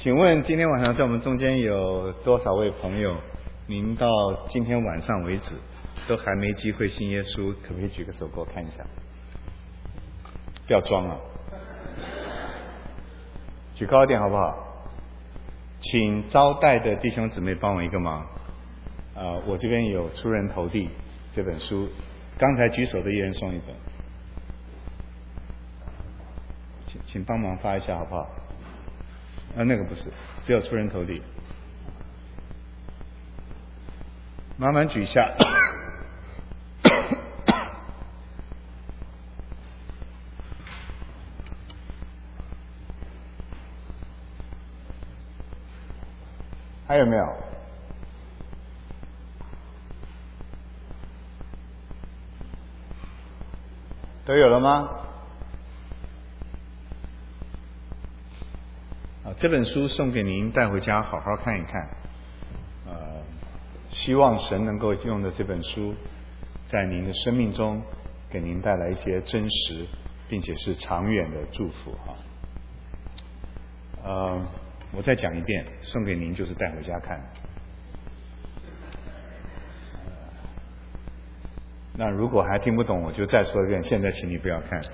请问今天晚上在我们中间有多少位朋友，您到今天晚上为止都还没机会信耶稣？可不可以举个手给我看一下？不要装了，举高一点好不好？请招待的弟兄姊妹帮我一个忙。我这边有《出人头地》这本书，刚才举手的一人送一本，请帮忙发一下好不好？那个不是，只有《出人头地》，麻烦举一下。还有没有？都有了吗？这本书送给您，带回家好好看一看。希望神能够用的这本书，在您的生命中给您带来一些真实，并且是长远的祝福我再讲一遍，送给您就是带回家看。那如果还听不懂，我就再说一遍，现在请你不要看。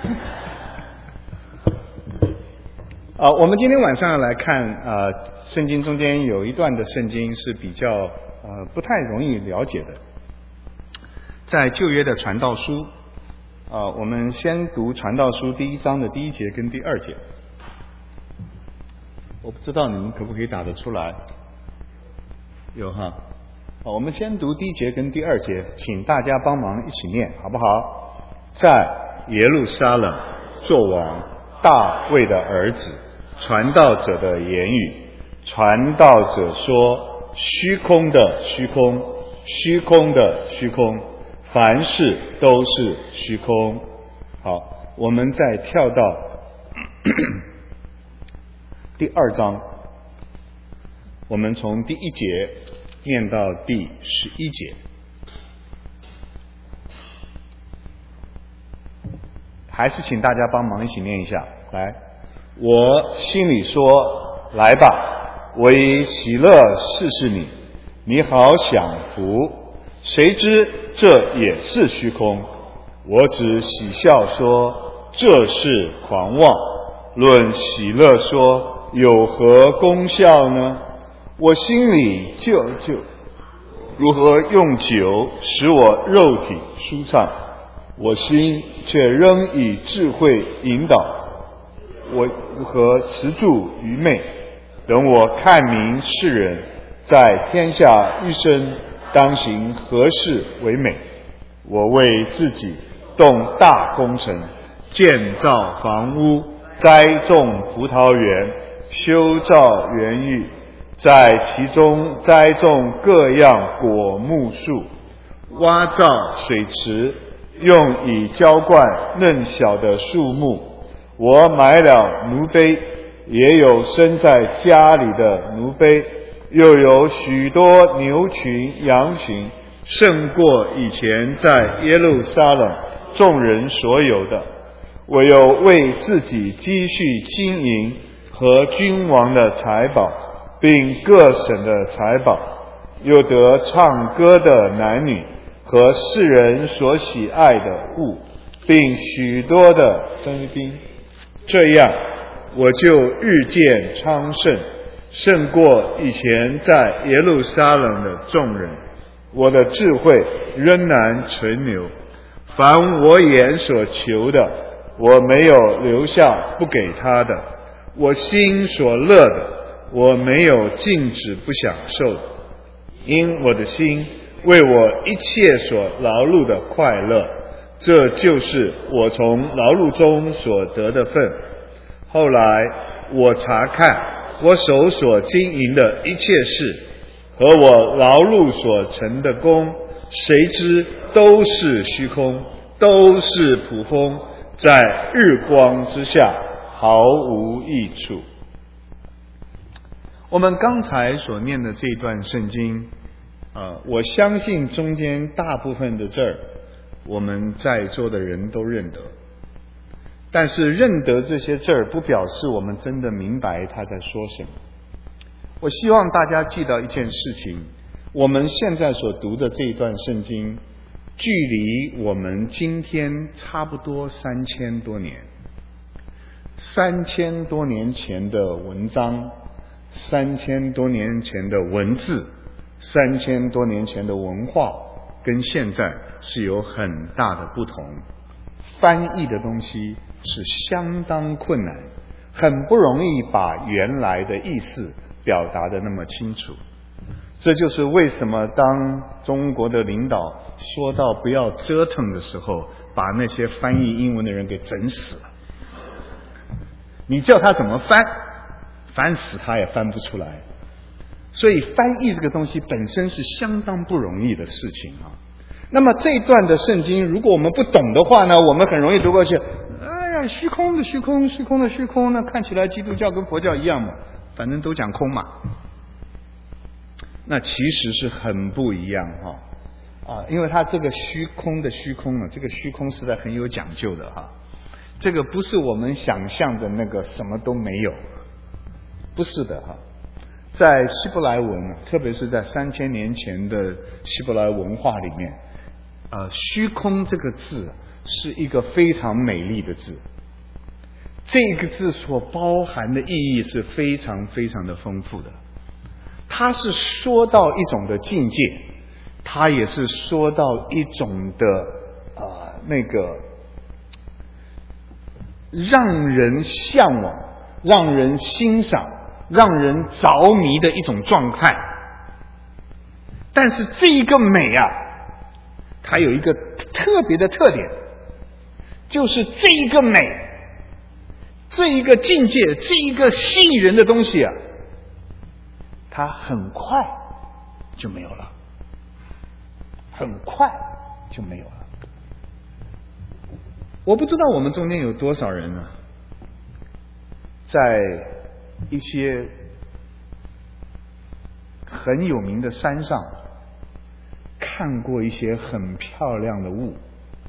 我们今天晚上来看圣经中间有一段的圣经是比较不太容易了解的，在旧约的传道书我们先读传道书第1章的第1节跟第2节。我不知道你们可不可以打得出来？有哈。我们先读第1节跟第2节，请大家帮忙一起念好不好？在耶路撒冷作王大卫的儿子，传道者的言语。传道者说，虚空的虚空，虚空的虚空，凡事都是虚空。好，我们再跳到第2章，我们从第1节念到第11节。还是请大家帮忙一起念一下。来，我心里说，来吧，我以喜乐试试你，你好享福。谁知这也是虚空，我只喜笑说，这是狂妄。论喜乐说，有何功效呢？我心里就如何用酒使我肉体舒畅，我心却仍以智慧引导。我如何持住愚昧？等我看明世人，在天下一生当行何事为美？我为自己动大工程，建造房屋，栽种葡萄园，修造园宇，在其中栽种各样果木树，挖造水池，用以浇灌嫩小的树木。我买了奴婢，也有生在家里的奴婢，又有许多牛群羊群，胜过以前在耶路撒冷众人所有的。我又为自己积蓄金银和君王的财宝，并各省的财宝，又得唱歌的男女和世人所喜爱的物，并许多的珍兵。这样我就日渐昌盛，胜过以前在耶路撒冷的众人。我的智慧仍然存留，凡我眼所求的，我没有留下不给他的；我心所乐的，我没有禁止不享受的。因我的心为我一切所劳碌的快乐，这就是我从劳碌中所得的份。后来我查看我手所经营的一切事和我劳碌所成的功，谁知都是虚空，都是捕风，在日光之下毫无益处。我们刚才所念的这段圣经我相信中间大部分的字儿我们在座的人都认得， 但是认得这些字儿，不表示我们真的明白他在说什么。我希望大家记到一件事情，我们现在所读的这一段圣经，距离我们今天差不多3000多年，3000多年前的文章，3000多年前的文字，3000多年前的文化，跟现在是有很大的不同。翻译的东西是相当困难，很不容易把原来的意思表达得那么清楚。这就是为什么当中国的领导说到不要折腾的时候，把那些翻译英文的人给整死了。你叫他怎么翻，翻死他也翻不出来。所以翻译这个东西本身是相当不容易的事情啊。那么这一段的圣经，如果我们不懂的话呢，我们很容易读过去。哎呀，虚空的虚空，虚空的虚空，那看起来基督教跟佛教一样嘛，反正都讲空嘛。那其实是很不一样因为它这个虚空的虚空这个虚空实在很有讲究的这个不是我们想象的那个什么都没有，不是的在希伯来文特别是在3000年前的希伯来文化里面虚空这个字是一个非常美丽的字，这个字所包含的意义是非常非常的丰富的。它是说到一种的境界，它也是说到一种的那个让人向往、让人欣赏、让人着迷的一种状态。但是这一个美它有一个特别的特点，就是这一个美，这一个境界，这一个吸引人的东西它很快就没有了，很快就没有了。我不知道我们中间有多少人在一些很有名的山上看过一些很漂亮的雾。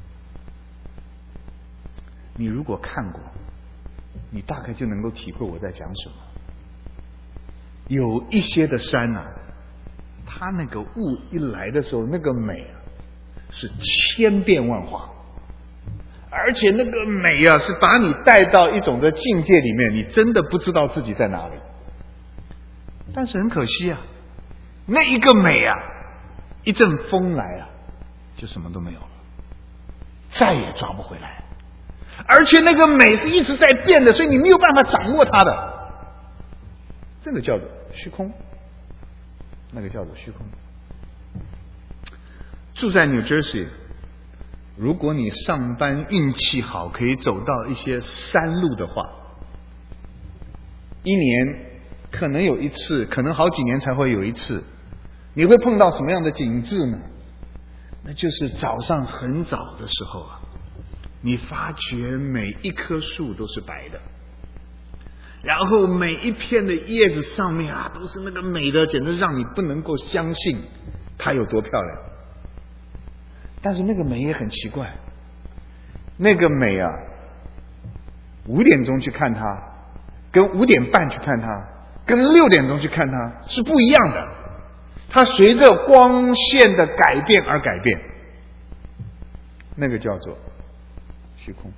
你如果看过，你大概就能够体会我在讲什么。有一些的山它那个雾一来的时候，那个美是千变万化，而且那个美是把你带到一种的境界里面，你真的不知道自己在哪里。但是很可惜那一个美一阵风来就什么都没有了，再也抓不回来。而且那个美是一直在变的，所以你没有办法掌握它的。这个叫做虚空，那个叫做虚空。住在 New Jersey， 如果你上班运气好，可以走到一些山路的话，一年可能有一次，可能好几年才会有一次，你会碰到什么样的景致呢？那就是早上很早的时候你发觉每一棵树都是白的，然后每一片的叶子上面都是那个美的，简直让你不能够相信它有多漂亮。但是那个美也很奇怪，那个美5点钟去看它，跟5点半去看它，跟6点钟去看它是不一样的。它随着光线的改变而改变，那个叫做虚空。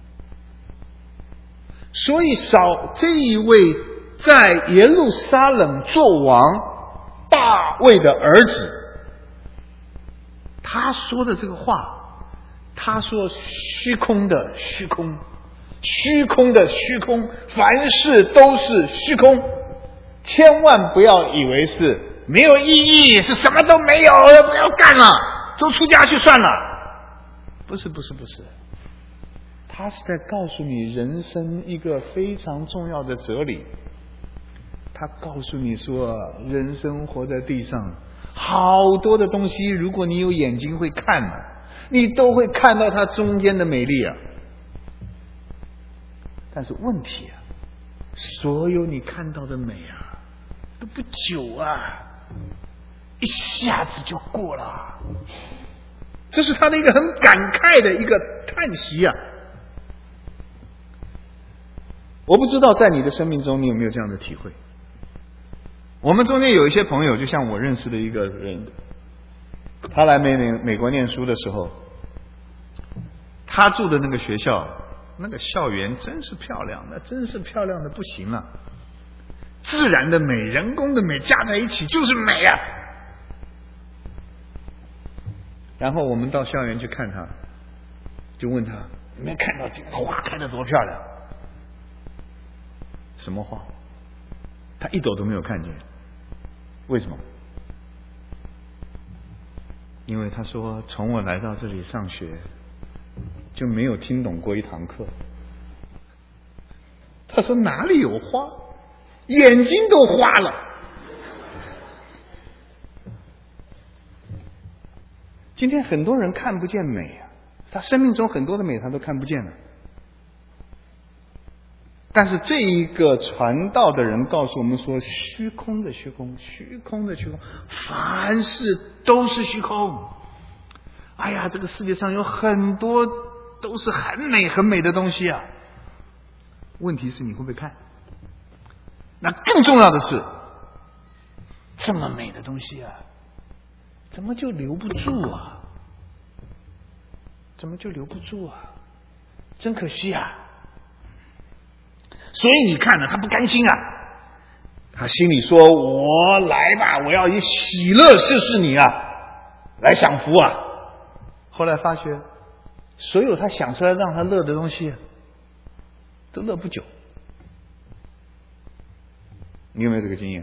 所以这一位在耶路撒冷做王大卫的儿子，他说的这个话，他说虚空的虚空，虚空的虚空，凡事都是虚空，千万不要以为是没有意义，是什么都没有，不要干了，都出家去算了。不是，他是在告诉你人生一个非常重要的哲理。他告诉你说，人生活在地上，好多的东西，如果你有眼睛会看你都会看到它中间的美丽但是问题所有你看到的美都不久一下子就过了。这是他的一个很感慨的一个叹息我不知道在你的生命中你有没有这样的体会。我们中间有一些朋友，就像我认识的一个人，他来美国念书的时候，他住的那个学校，那个校园真是漂亮，那真是漂亮的不行了。自然的美，人工的美加在一起就是美啊。然后我们到校园去看他，就问他：有没有看到这个花开得多漂亮？什么花？他一朵都没有看见。为什么？因为他说，从我来到这里上学就没有听懂过一堂课。他说哪里有花，眼睛都花了。今天很多人看不见美啊，他生命中很多的美他都看不见了。但是这一个传道的人告诉我们说，虚空的虚空，虚空的虚空，凡事都是虚空。哎呀，这个世界上有很多都是很美很美的东西啊，问题是你会不会看？那更重要的是，这么美的东西啊，怎么就留不住啊？怎么就留不住啊？真可惜啊！所以你看呢，他不甘心啊，他心里说：我来吧，我要以喜乐试试你啊，来享福啊。后来发觉，所有他想出来让他乐的东西，都乐不久。你有没有这个经验？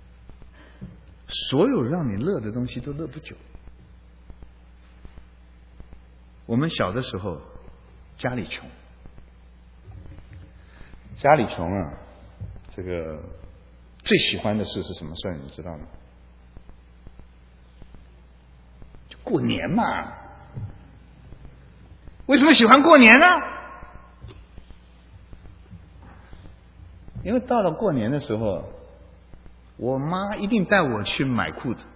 所有让你乐的东西都乐不久。我们小的时候，家里穷。家里穷啊，这个最喜欢的事是什么事你知道吗？就过年嘛。为什么喜欢过年呢？因为到了过年的时候，我妈一定带我去买裤子。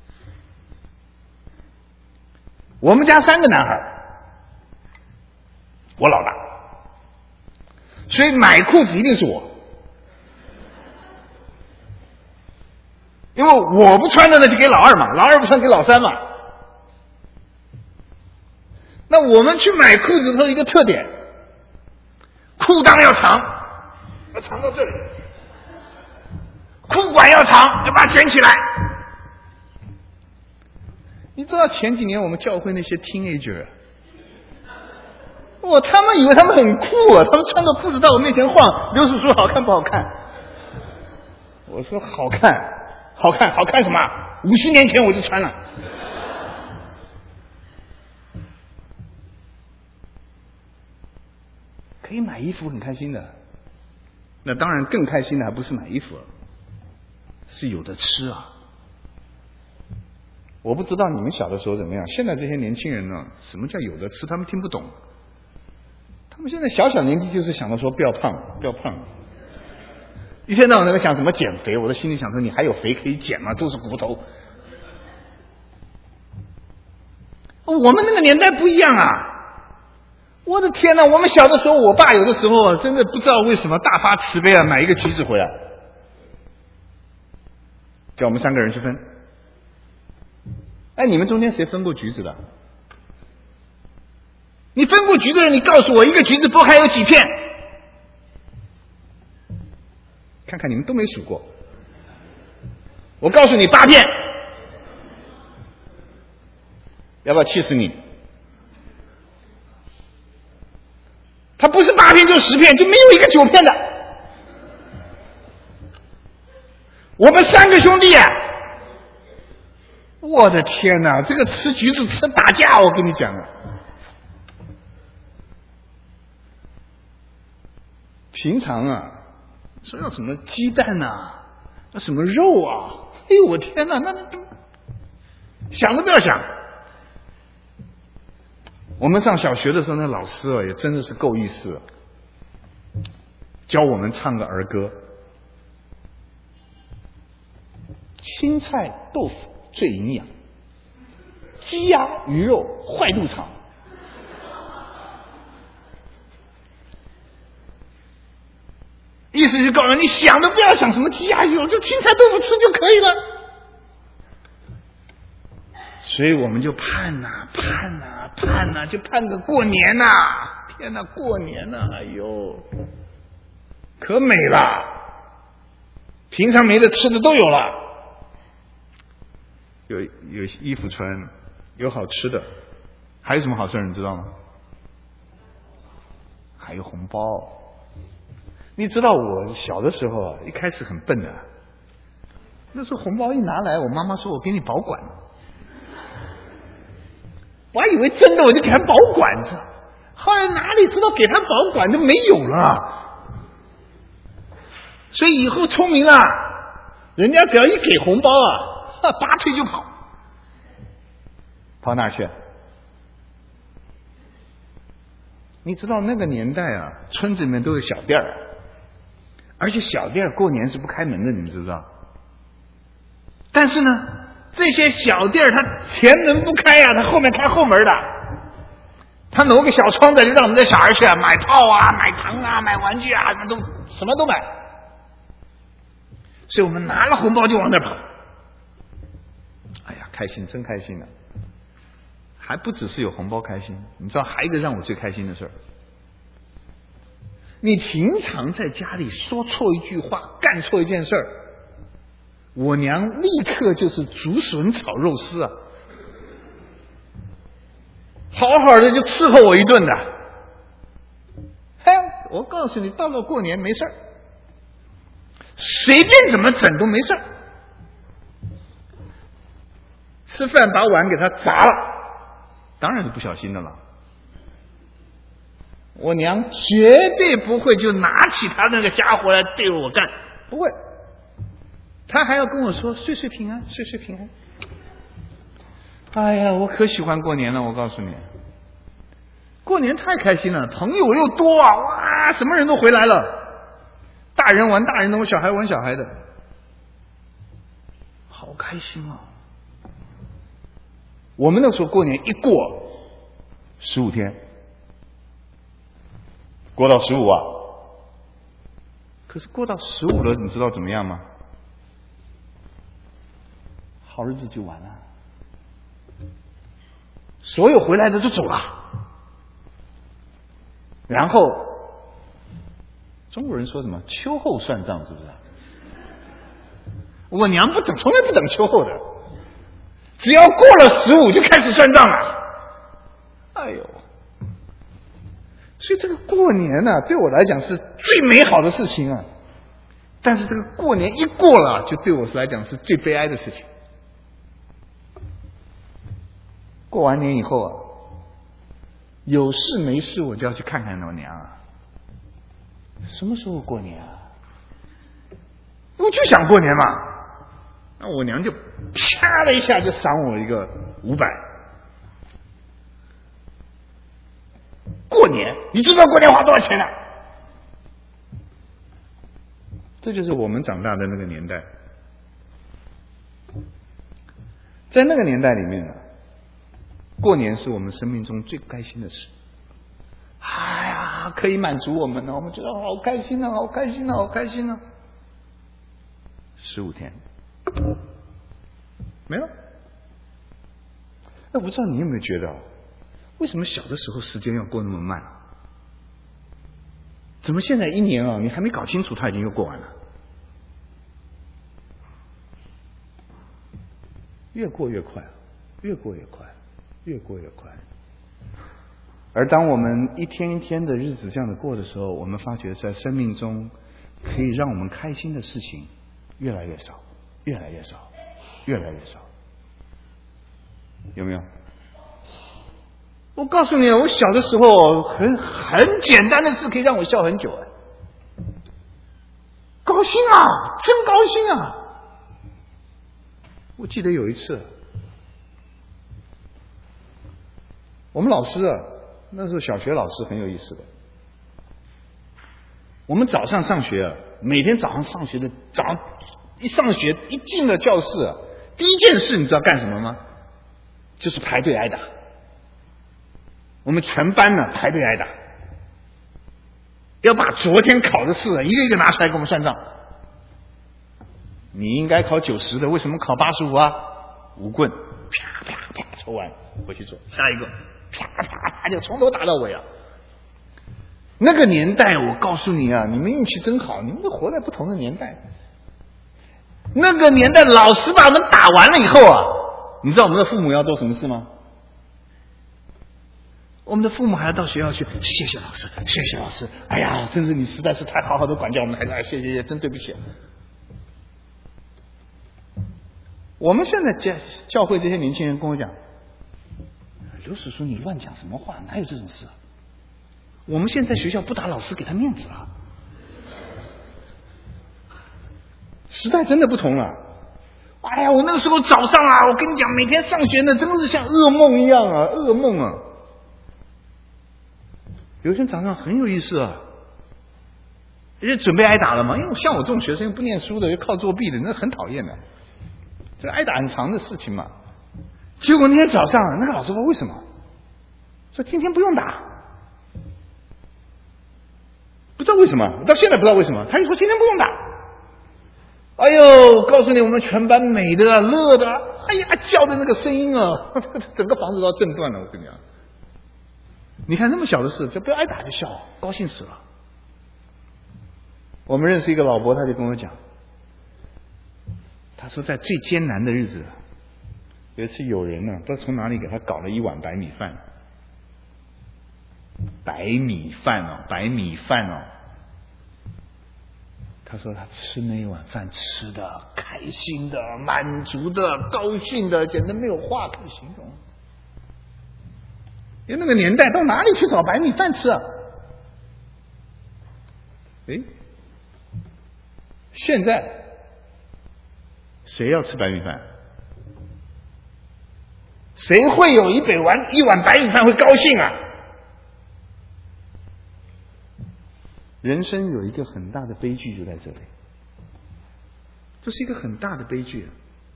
我们家3个男孩，我老大。所以买裤子一定是我，因为我不穿的那就给老二嘛，老二不穿给老三嘛。那我们去买裤子的时候一个特点，裤裆要长，要长到这里，裤管要长，要把它卷起来。你知道前几年我们教会那些 teenager，他们以为他们很酷啊，他们穿着裤子到我面前晃，刘叔叔好看不好看？我说好看，好看，好看什么？50年前我就穿了。可以买衣服很开心的，那当然更开心的还不是买衣服，是有的吃啊。我不知道你们小的时候怎么样，现在这些年轻人呢，什么叫有的吃，他们听不懂。他们现在小年纪就是想到说不要胖，不要胖，一天到晚在想怎么减肥。我的心里想说，你还有肥可以减吗？都是骨头。我们那个年代不一样啊！我的天哪！我们小的时候，我爸有的时候真的不知道为什么大发慈悲啊，买一个橘子回来，叫我们3个人去分。哎，你们中间谁分过橘子的？你分过橘子的人，你告诉我一个橘子剥开有几片？看看你们都没数过。我告诉你8片，要不要气死你？它不是8片就10片，就没有一个9片的。我们3个兄弟啊，我的天哪，这个吃橘子吃打架，我跟你讲啊。平常啊，说要什么鸡蛋啊，要什么肉啊，哎呦我天哪，那想都不要想。我们上小学的时候，那老师啊也真的是够意思，教我们唱个儿歌：青菜豆腐最营养，鸡鸭鱼肉坏肚肠。 视就告诉你想都不要想什么鸡鸭鱼肉，就青菜豆腐吃就可以了。所以我们就盼呐、盼呐、盼呐，就盼个过年呐！天哪，过年呐！哎呦，可美了，平常没得吃的都有了，有衣服穿，有好吃的，还有什么好事你知道吗？还有红包。你知道我小的时候啊，一开始很笨的，那时候红包一拿来，我妈妈说我给你保管，我还以为真的，我就给他保管着。后来哪里知道给他保管就没有了，所以以后聪明了，人家只要一给红包啊，拔腿就跑，跑哪去？你知道那个年代啊，村子里面都有小店儿，而且小店过年是不开门的，你知不知道？但是呢，这些小店他前门不开啊，他后面开后门的，他挪个小窗子就让我们的小孩去买炮啊、买糖啊、买玩具啊，那都什么都买。所以我们拿了红包就往那跑。哎呀，开心，真开心啊！还不只是有红包开心，你知道还有一个让我最开心的事儿。你平常在家里说错一句话，干错一件事儿，我娘立刻就是竹笋炒肉丝啊，好好的就伺候我一顿的。哎，我告诉你，到了过年没事儿，随便怎么整都没事儿。吃饭把碗给他砸了，当然是不小心的了。我娘绝对不会就拿起他那个家伙来对我干，不会。他还要跟我说岁岁平安，岁岁平安。哎呀，我可喜欢过年了，我告诉你，过年太开心了，朋友又多啊，哇，什么人都回来了，大人玩大人的，我小孩玩小孩的，好开心啊！我们那时候过年一过15天，过到15啊，可是过到15了，你知道怎么样吗？好日子就完了，所有回来的都走了，然后中国人说什么秋后算账，是不是？我娘不等，从来不等秋后的，只要过了15就开始算账了。哎呦，所以这个过年呢，对我来讲是最美好的事情啊。但是这个过年一过了，就对我来讲是最悲哀的事情。过完年以后啊，有事没事我就要去看看我娘啊。什么时候过年啊？我就想过年嘛。那我娘就啪的一下就赏我一个500。过年，你知道过年花多少钱呢？这就是我们长大的那个年代。在那个年代里面呢，过年是我们生命中最开心的事。哎呀，可以满足我们了，我们觉得好开心啊，好开心啊，好开心啊。15天没了。哎，我不知道你有没有觉得，为什么小的时候时间要过那么慢？怎么现在一年啊，你还没搞清楚，它已经又过完了？越过越快，越过越快，越过越快。而当我们一天一天的日子这样的过的时候，我们发觉在生命中可以让我们开心的事情越来越少，越来越少，越来越少。有没有？我告诉你，我小的时候很简单的事可以让我笑很久哎，高兴啊，真高兴啊！我记得有一次，我们老师啊，那时候小学老师很有意思的。我们早上上学啊，每天早上上学的早上一上学一进了教室啊，第一件事你知道干什么吗？就是排队挨打。我们全班呢排队挨打， 要把昨天考的试一个一个拿出来给我们算账。你应该考90的，为什么考85啊？无棍，啪啪啪抽完回去做，下一个啪啪啪就从头打到尾啊。那个年代我告诉你啊，你们运气真好，你们都活在不同的年代。那个年代老师把我们打完了以后啊，你知道我们的父母要做什么事吗？我们的父母还要到学校去，谢谢老师，谢谢老师，哎呀，真是你实在是太好好的管教我们孩子，哎，谢谢，真对不起。我们现在教会这些年轻人跟我讲，刘叔叔你乱讲什么话，哪有这种事啊？我们现在学校不打老师给他面子了，时代真的不同了。哎呀，我那个时候早上啊，我跟你讲，每天上学呢，真的是像噩梦一样啊，噩梦啊。有一天早上很有意思啊，因为准备挨打了嘛，因为像我这种学生不念书的，又靠作弊的，那很讨厌的，这挨打很长的事情嘛。结果那天早上，那个老师说为什么？说今天不用打，不知道为什么，到现在不知道为什么，他就说今天不用打。哎呦，告诉你，我们全班美的乐的，哎呀，叫的那个声音啊，整个房子都要震断了。我跟你讲，你看那么小的事，就不要挨打就笑，高兴死了。我们认识一个老伯，他就跟我讲，他说在最艰难的日子，有一次有人呢，不知道从哪里给他搞了一碗白米饭，白米饭哦。他说他吃那一碗饭吃的开心的、满足的、高兴的，简直没有话可以形容。因为那个年代到哪里去找白米饭吃啊？现在谁要吃白米饭？谁会有一碗白米饭会高兴啊？人生有一个很大的悲剧就在这里，这是一个很大的悲剧。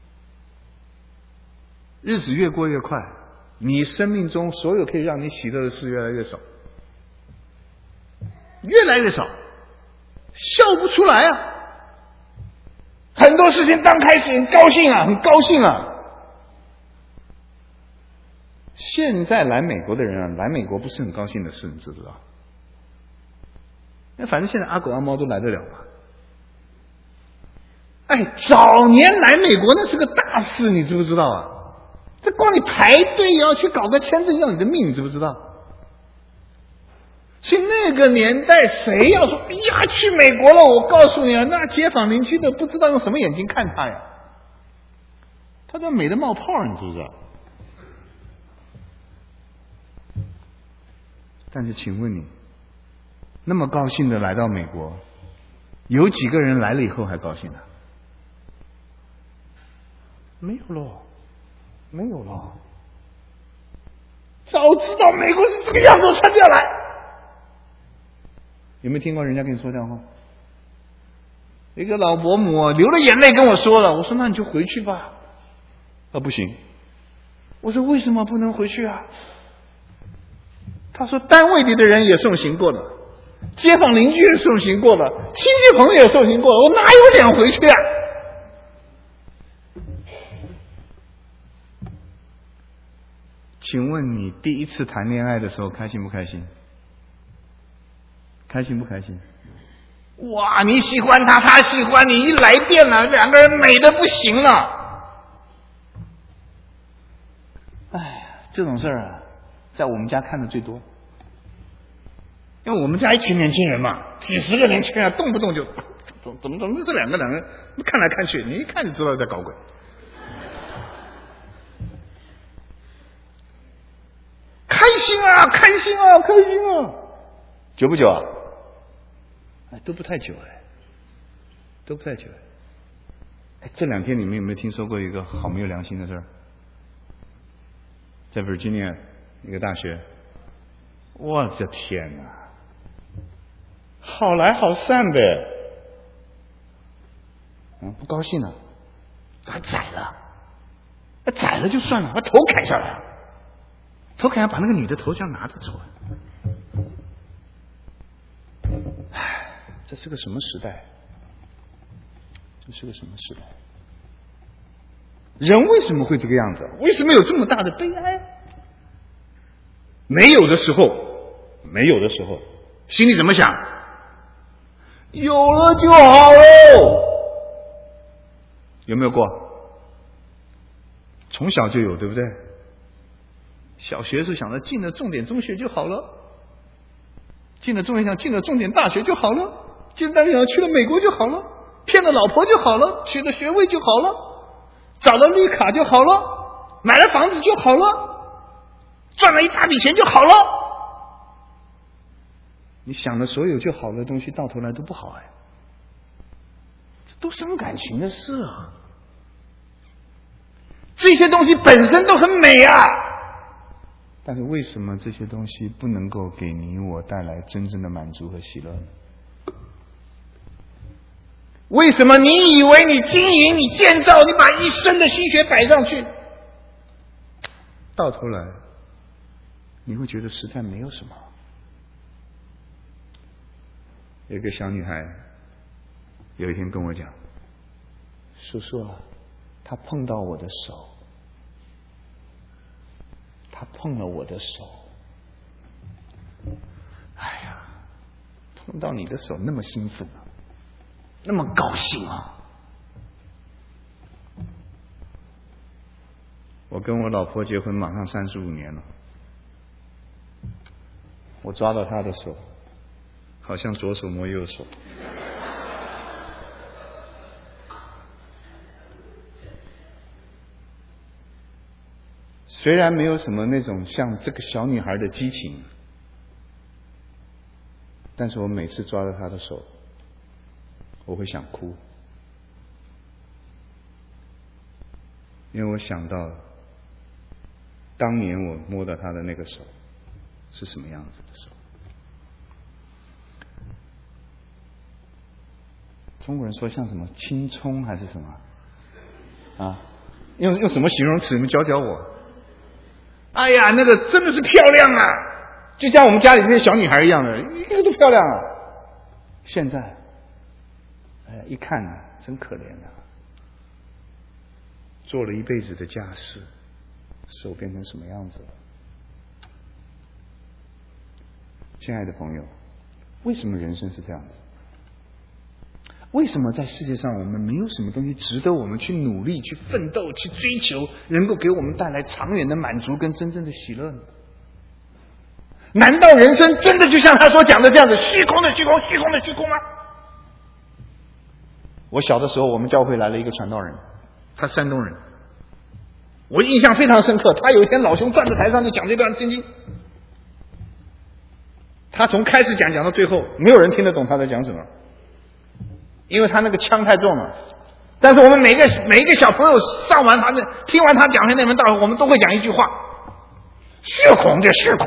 日子越过越快，你生命中所有可以让你喜乐的事越来越少，越来越少，笑不出来啊！很多事情刚开始很高兴啊，很高兴啊。现在来美国的人啊，来美国不是很高兴的事，你知不知道？反正现在阿狗阿猫都来得了吧？哎，早年来美国那是个大事，你知不知道啊？这光你排队要去搞个签证要你的命，你知不知道？所以那个年代谁要说哎呀去美国了，我告诉你啊，那街坊邻居的不知道用什么眼睛看他呀，他都美得冒泡，你知不知道？但是请问你，那么高兴的来到美国，有几个人来了以后还高兴的？没有咯，没有咯。早知道美国是这个样子，我才不要来。有没有听过人家跟你说这样的话？一个老伯母流了眼泪跟我说了，我说那你就回去吧。不行。我说为什么不能回去啊？他说单位里的人也送行过了，街坊邻居也送行过了，亲戚朋友也送行过了，我哪有脸回去啊？请问你第一次谈恋爱的时候开心不开心？开心不开心？哇，你喜欢他，他喜欢你，一来电了，两个人美得不行了。哎，这种事儿啊，在我们家看的最多。因为我们家一群年轻人嘛，几十个年轻人，动不动就怎么这两个人看来看去，你一看就知道在搞鬼。开心啊，开心啊，开心啊！久不久啊？都不太久都不太久。这两天你们有没有听说过一个好没有良心的事儿？在 Virginia 一个大学，我的天哪！好来好散呗，不高兴了，还宰了，宰了就算了，把头砍下来，头砍下把那个女的头这样拿着走了。 这是个什么时代？这是个什么时代？人为什么会这个样子？为什么有这么大的悲哀？没有的时候，心里怎么想？有了就好喽。有没有过？从小就有，对不对？小学时想着进了重点中学就好了，进了重点大学就好了，进了大学想去了美国就好了，骗了老婆就好了，取了学位就好了，找了绿卡就好了，买了房子就好了，赚了一大笔钱就好了。你想的所有就好的东西，到头来都不好哎，这都伤感情的事啊。这些东西本身都很美啊，但是为什么这些东西不能够给你我带来真正的满足和喜乐呢？为什么你以为你经营、你建造、你把一生的心血摆上去，到头来你会觉得实在没有什么？有一个小女孩有一天跟我讲，叔叔啊，她碰到我的手，她碰了我的手，哎呀，碰到你的手那么兴奋啊，那么高兴啊！我跟我老婆结婚马上35年了，我抓到她的手，好像左手摸右手。虽然没有什么那种像这个小女孩的激情，但是我每次抓到她的手，我会想哭，因为我想到当年我摸到她的那个手是什么样子的手。中国人说像什么青葱还是什么啊？用什么形容词？你们教教我。哎呀，那个真的是漂亮啊，就像我们家里那些小女孩一样的，一个都漂亮啊。现在一看啊，真可怜啊，做了一辈子的家事，手变成什么样子了？亲爱的朋友，为什么人生是这样子？为什么在世界上我们没有什么东西值得我们去努力、去奋斗、去追求，能够给我们带来长远的满足跟真正的喜乐呢？难道人生真的就像他所讲的这样子，虚空的虚空，虚空的虚空吗？我小的时候，我们教会来了一个传道人，他山东人，我印象非常深刻。他有一天老兄站在台上就讲这段圣经，他从开始讲到最后，没有人听得懂他在讲什么，因为他那个腔太重了。但是我们每一个小朋友上完他听完他讲的那门道，我们都会讲一句话：虚空的虚空。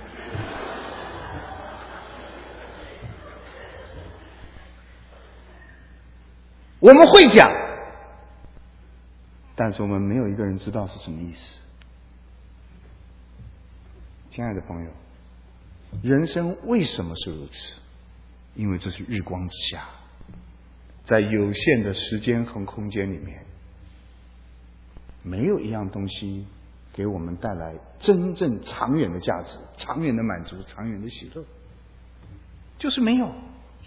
我们会讲，但是我们没有一个人知道是什么意思。亲爱的朋友，人生为什么是如此？因为这是日光之下，在有限的时间和空间里面，没有一样东西给我们带来真正长远的价值、长远的满足、长远的喜乐，就是没有。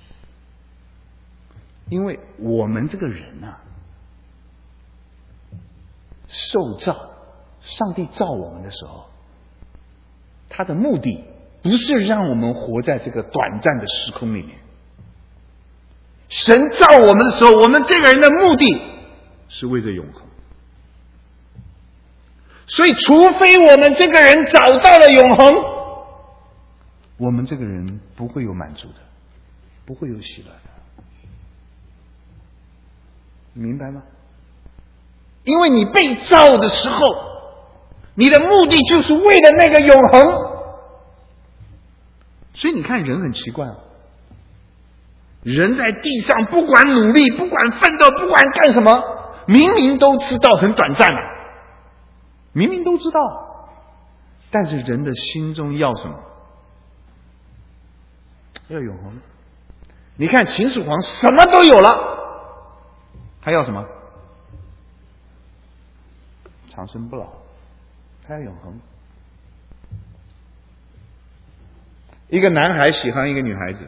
因为我们这个人啊，受造，上帝造我们的时候，他的目的不是让我们活在这个短暂的时空里面。神造我们的时候，我们这个人的目的是为着永恒。所以除非我们这个人找到了永恒，我们这个人不会有满足的，不会有喜乐的。明白吗？因为你被造的时候，你的目的就是为了那个永恒。所以你看人很奇怪啊，人在地上不管努力，不管奋斗，不管干什么，明明都知道很短暂的，明明都知道，但是人的心中要什么？要永恒。 你看秦始皇什么都有了，他要什么？长生不老，他要永恒。一个男孩喜欢一个女孩子，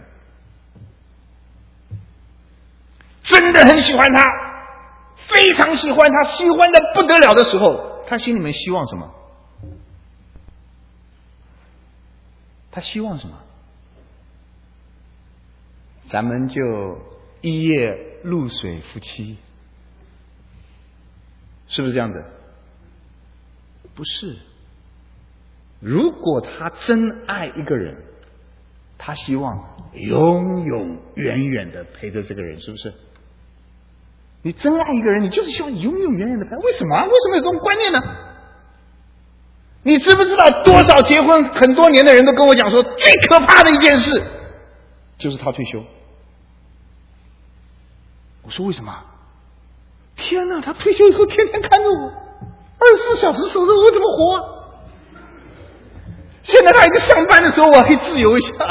真的很喜欢她，非常喜欢她，喜欢的不得了的时候，他心里面希望什么？他希望什么？咱们就一夜露水夫妻，是不是这样的？不是。如果他真爱一个人，他希望永永远远的陪着这个人，是不是？你真爱一个人，你就是希望永永远远的陪。为什么？为什么有这种观念呢？你知不知道多少结婚很多年的人都跟我讲说，最可怕的一件事就是他退休。我说为什么？天哪，他退休以后天天看着我，24小时守着我，怎么活？现在他一个上班的时候，我可以自由一下。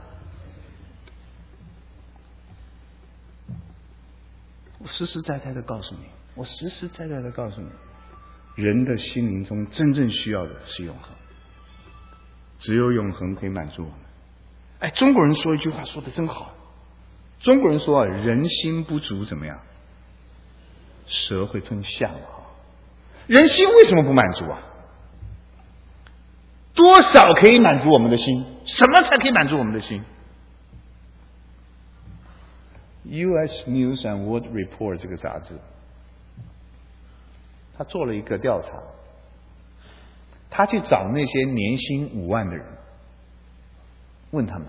我实实在在的告诉你，人的心灵中真正需要的是永恒，只有永恒可以满足我们。哎，中国人说一句话说的真好，中国人说人心不足怎么样？蛇会吞象啊！人心为什么不满足啊？多少可以满足我们的心？什么才可以满足我们的心？US News and World Report 这个杂志，他做了一个调查，他去找那些年薪5万的人，问他们，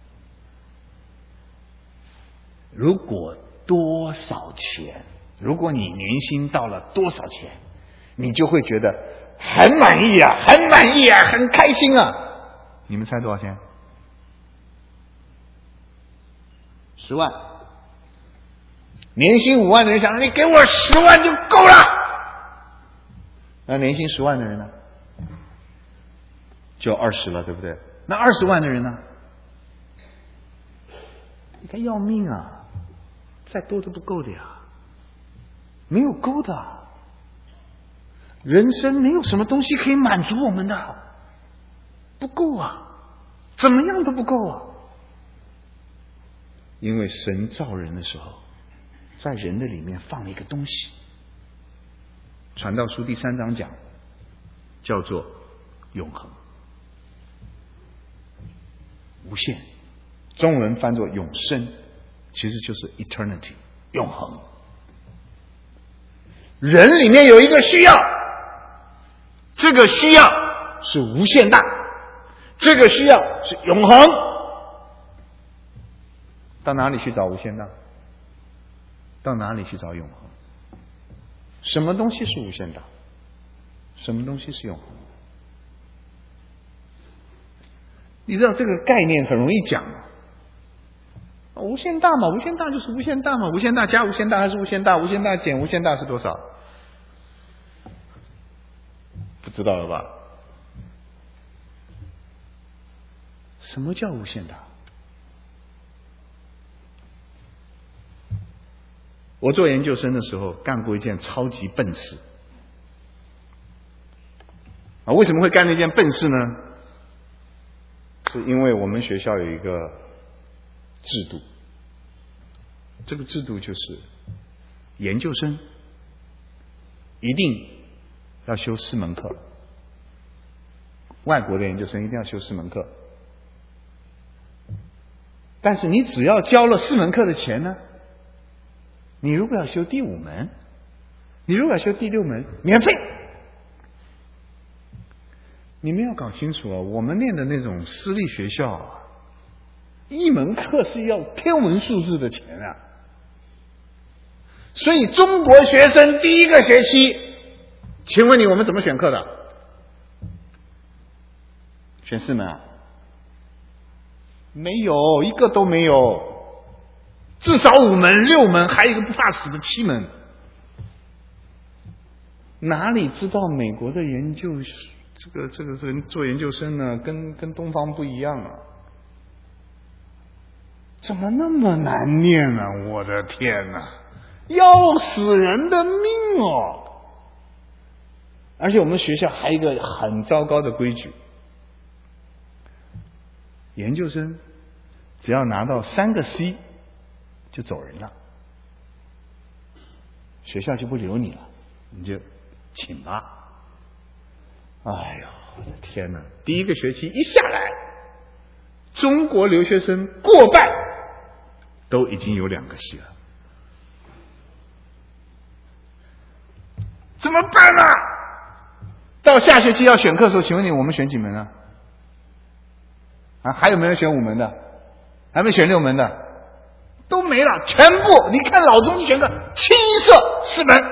如果多少钱，如果你年薪到了多少钱，你就会觉得很满意啊，很开心啊。你们猜多少钱？10万。年薪5万的人想，你给我10万就够了。那年薪10万的人呢？就20了，对不对？那20万的人呢？你看要命啊，再多都不够的呀，没有够的。人生没有什么东西可以满足我们的，不够啊，怎么样都不够啊。因为神造人的时候，在人的里面放了一个东西，传道书第3章讲，叫做永恒，无限，中文翻作永生，其实就是 eternity， 永恒。人里面有一个需要，这个需要是无限大，这个需要是永恒。到哪里去找无限大？到哪里去找永恒？什么东西是无限大？什么东西是永恒？你知道这个概念很容易讲吗？无限大嘛，无限大就是无限大嘛，无限大加无限大还是无限大？无限大减无限大是多少？不知道了吧？什么叫无限大？我做研究生的时候干过一件超级笨事啊！为什么会干那件笨事呢？是因为我们学校有一个制度，这个制度就是研究生一定要修4门课，外国的研究生一定要修4门课，但是你只要交了4门课的钱呢，你如果要修第5门，你如果要修第6门，免费。你们要搞清楚啊，我们念的那种私立学校啊，1门课是要天文数字的钱啊。所以中国学生第1个学期，请问你我们怎么选课的？选4门啊？没有，一个都没有。至少5门、6门，还有一个不怕死的7门。哪里知道美国的研究这个做研究生呢，跟东方不一样啊。 怎么那么难念呢？我的天哪，要死人的命哦！而且我们学校还有一个很糟糕的规矩，研究生只要拿到3个 C 就走人了，学校就不留你了，你就请吧。哎呦，我的天哪！第一个学期一下来，中国留学生过半都已经有2个系了，怎么办啊？到下学期要选课的时候，请问你我们选几门啊？还有没有人选5门的？还没选6门的？都没了，全部！你看老中选课清一色4门。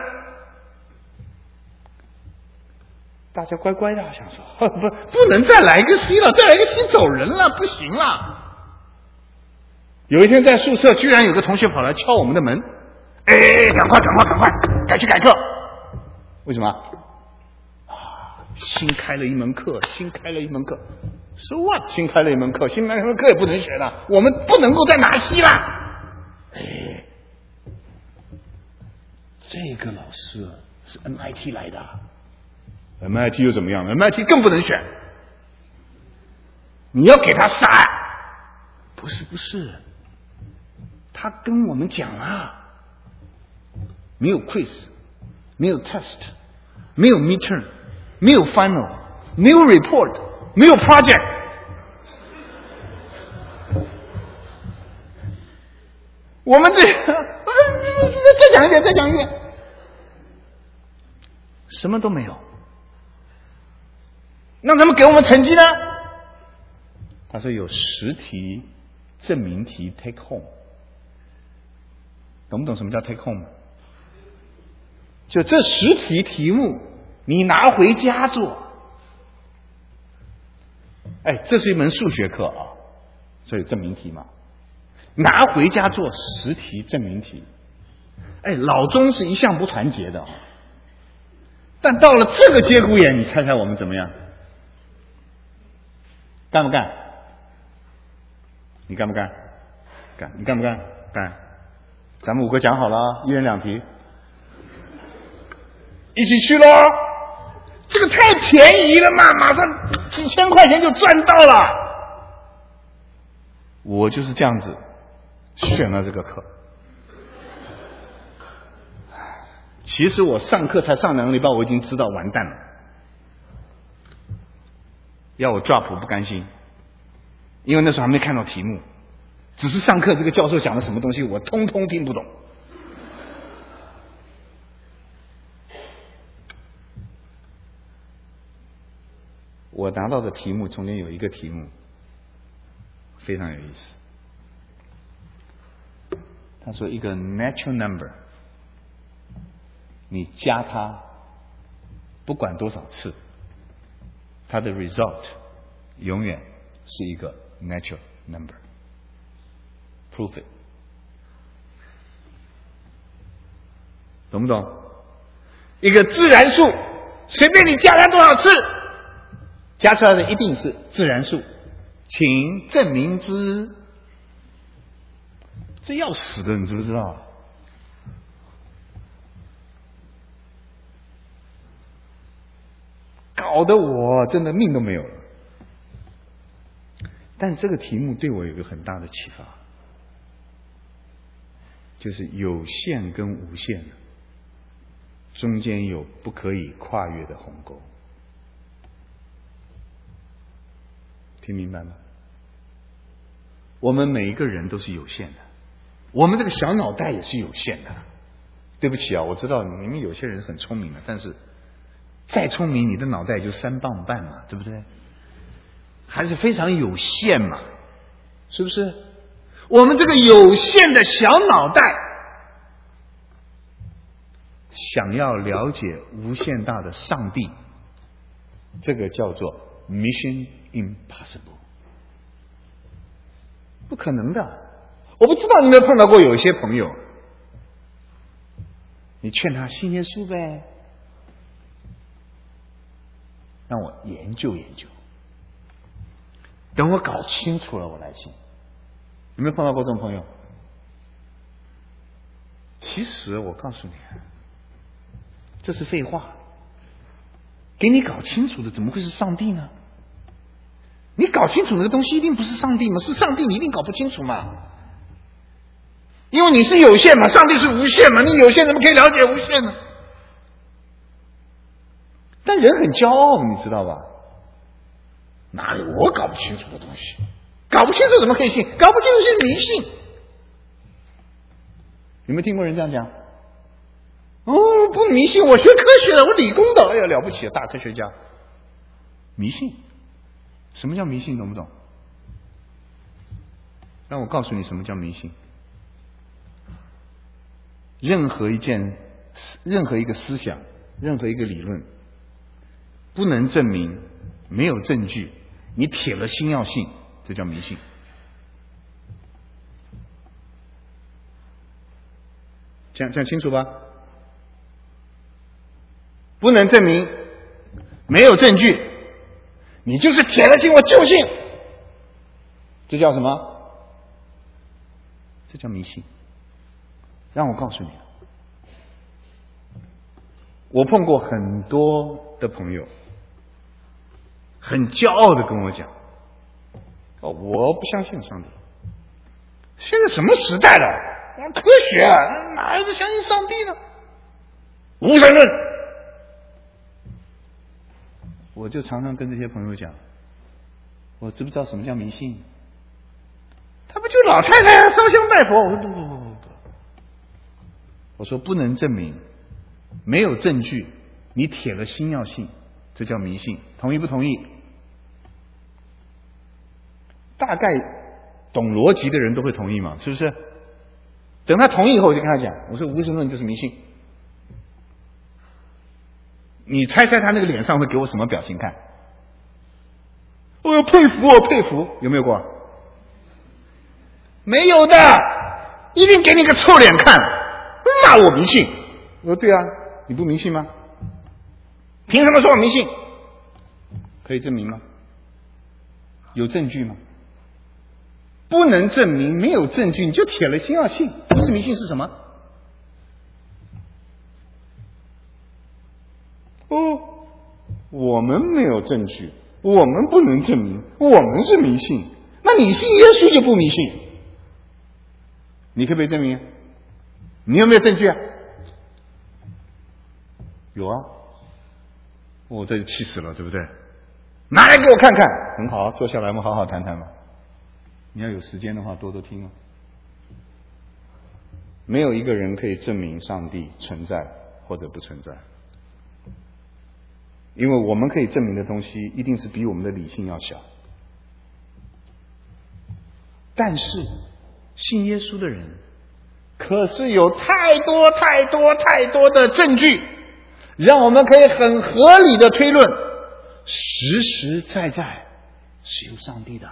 大家乖乖的想说，不能再来个 C 了，再来个 C 走人了，不行了。有一天在宿舍，居然有个同学跑来敲我们的门，赶快，改去改课。为什么？新开了一门课，So what？ 新开了一门课也不能学了，我们不能够再拿 C 了。这个老师是 MIT 来的。MIT 又怎么样 ？MIT 更不能选，你要给他杀。不是，他跟我们讲啊，没有 quiz， 没有 test， 没有 midterm， 没有 final， 没有 report， 没有 project。我们再讲一遍，什么都没有。那他们给我们成绩呢？他说有10题证明题 take home， 懂不懂什么叫 take home？ 就这10题题目你拿回家做。这是一门数学课啊，所以证明题嘛，拿回家做10题证明题。老中是一向不团结的，但到了这个节骨眼，你猜猜我们怎么样？干不干？你干不干？干！你干不干？干！咱们5个讲好了，1人2题，一起去咯！这个太便宜了嘛，马上几千块钱就赚到了。我就是这样子选了这个课。其实我上课才上2个礼拜，我已经知道完蛋了。要我 drop 不甘心，因为那时候还没看到题目，只是上课这个教授讲的什么东西我通通听不懂。我拿到的题目中间有一个题目非常有意思，他说一个 natural number 你加它不管多少次，它的 result 永远是一个 natural number。 Prove it， 懂不懂？一个自然数随便你加它多少次，加出来的一定是自然数，请证明之。这要死的，你知不知道？搞得我真的命都没有了。但是这个题目对我有一个很大的启发，就是有限跟无限中间有不可以跨越的鸿沟。听明白吗？我们每一个人都是有限的，我们这个小脑袋也是有限的。对不起啊，我知道你们有些人很聪明的，但是再聪明你的脑袋也就3磅半嘛，对不对？还是非常有限嘛，是不是？我们这个有限的小脑袋想要了解无限大的上帝，这个叫做 Mission Impossible， 不可能的。我不知道你有没有碰到过有一些朋友，你劝他信耶稣呗，让我研究研究，等我搞清楚了我来信。 有没有碰到过这种朋友？其实我告诉你，这是废话。给你搞清楚的怎么会是上帝呢？你搞清楚那个东西一定不是上帝嘛？是上帝你一定搞不清楚嘛？因为你是有限嘛，上帝是无限嘛，你有限怎么可以了解无限呢？但人很骄傲，你知道吧？哪里我搞不清楚的东西？搞不清楚怎么可以信？搞不清楚是迷信。有没有听过人这样讲？不迷信，我学科学的，我理工的，哎呀了不起，大科学家。迷信，什么叫迷信？懂不懂？让我告诉你什么叫迷信。任何一个思想，任何一个理论，不能证明，没有证据，你铁了心要信，这叫迷信。这样清楚吧？不能证明，没有证据，你就是铁了心我就信，这叫什么？这叫迷信。让我告诉你，我碰过很多的朋友，很骄傲的跟我讲，我不相信上帝。现在什么时代了？科学哪有相信上帝呢？无神论。我就常常跟这些朋友讲，我知不知道什么叫迷信？他不就老太太烧香拜佛？我说不，我说不能证明，没有证据，你铁了心要信，这叫迷信。同意不同意？大概懂逻辑的人都会同意嘛，是不是？等他同意以后，我就跟他讲，我说无神论就是迷信。你猜猜他那个脸上会给我什么表情看？我佩服，我佩服，有没有过？没有的，一定给你个臭脸看，骂我迷信。我说对啊，你不迷信吗？凭什么说我迷信？可以证明吗？有证据吗？不能证明，没有证据，你就铁了心要信，不是迷信是什么？我们没有证据，我们不能证明，我们是迷信。那你信耶稣就不迷信？你可不可以证明？你有没有证据啊？有啊。我这就气死了，对不对？拿来给我看看。很好，坐下来我们好好谈谈吧。你要有时间的话，多多听啊。没有一个人可以证明上帝存在或者不存在。因为我们可以证明的东西一定是比我们的理性要小。但是信耶稣的人可是有太多的证据，让我们可以很合理的推论，实实在在是有上帝的，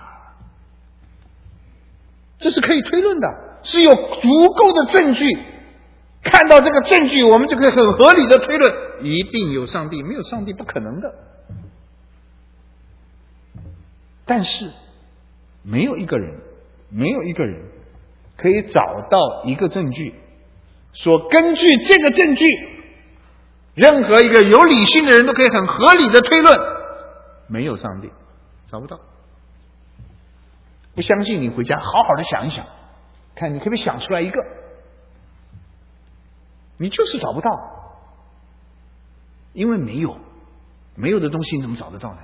这是可以推论的，是有足够的证据，看到这个证据我们就可以很合理的推论一定有上帝，没有上帝不可能的。但是没有一个人可以找到一个证据说根据这个证据任何一个有理性的人都可以很合理的推论没有上帝，找不到。不相信你回家好好的想一想，看你可不可以想出来一个。你就是找不到，因为没有的东西你怎么找得到呢？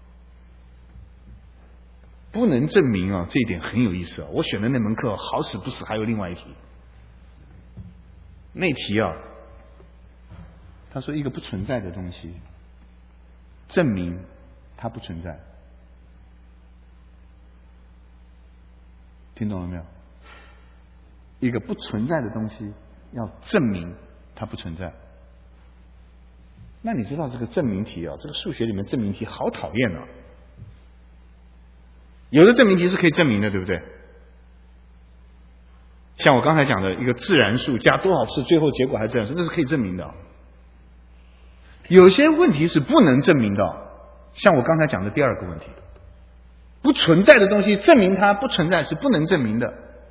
不能证明啊，这一点很有意思啊。我选的那门课好死不死还有另外一题，那题啊，他说一个不存在的东西证明它不存在，听懂了没有？一个不存在的东西要证明它不存在。那你知道这个证明题啊，这个数学里面证明题好讨厌啊。有的证明题是可以证明的，对不对？像我刚才讲的一个自然数加多少次最后结果还是自然数，那是可以证明的。有些问题是不能证明的，像我刚才讲的第二个问题，不存在的东西证明它不存在是不能证明的。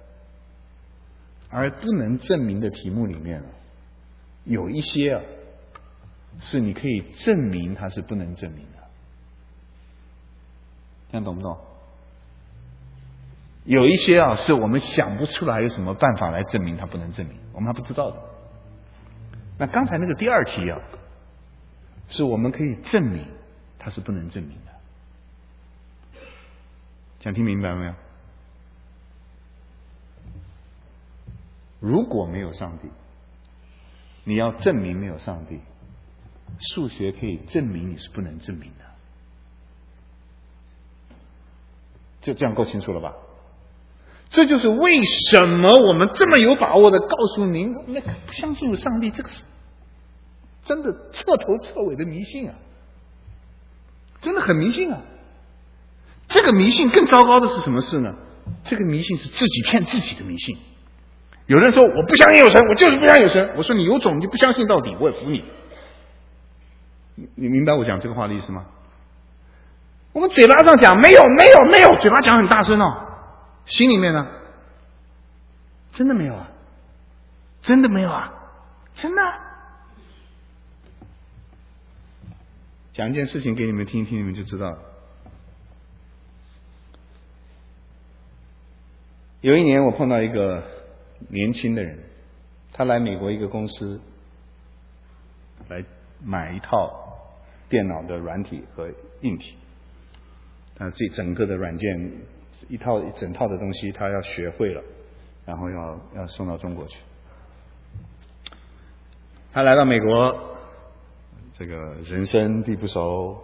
而不能证明的题目里面，有一些是你可以证明它是不能证明的，这样懂不懂？有一些是我们想不出来有什么办法来证明它不能证明，我们还不知道的。那刚才那个第二题是我们可以证明它是不能证明的，讲听明白没有？如果没有上帝，你要证明没有上帝，数学可以证明你是不能证明的，就这样够清楚了吧？这就是为什么我们这么有把握的告诉您，那不相信有上帝，这个是真的彻头彻尾的迷信啊，真的很迷信啊。这个迷信更糟糕的是什么事呢？这个迷信是自己骗自己的迷信。有人说我不相信有神，我就是不相信有神。我说你有种你就不相信到底，我也服你。你明白我讲这个话的意思吗？我们嘴巴上讲没有没有没有，嘴巴讲很大声心里面呢，真的没有啊，真的没有啊，真的。讲一件事情给你们听一听，你们就知道了。有一年我碰到一个年轻的人，他来美国一个公司来买一套电脑的软体和硬体，这整个的软件一整套的东西他要学会了，然后要送到中国去。他来到美国，这个人生地不熟，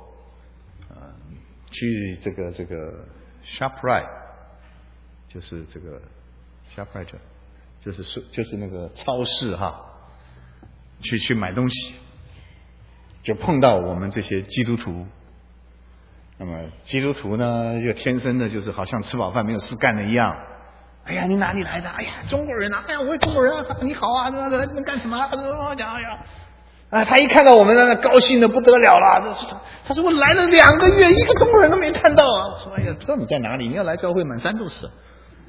去这个 ShopRite， 就是这个 ShopRite， 就是那个超市去买东西，就碰到我们这些基督徒。那么基督徒呢，就天生的就是好像吃饱饭没有事干的一样。哎呀，你哪里来的？哎呀，中国人啊！哎呀，我是中国人啊！你好啊，你们干什么？讲哎呀，他一看到我们呢，高兴的不得了了。他说我来了2个月，一个中国人都没看到啊！说哎呀，知道你在哪里？你要来教会满山都是。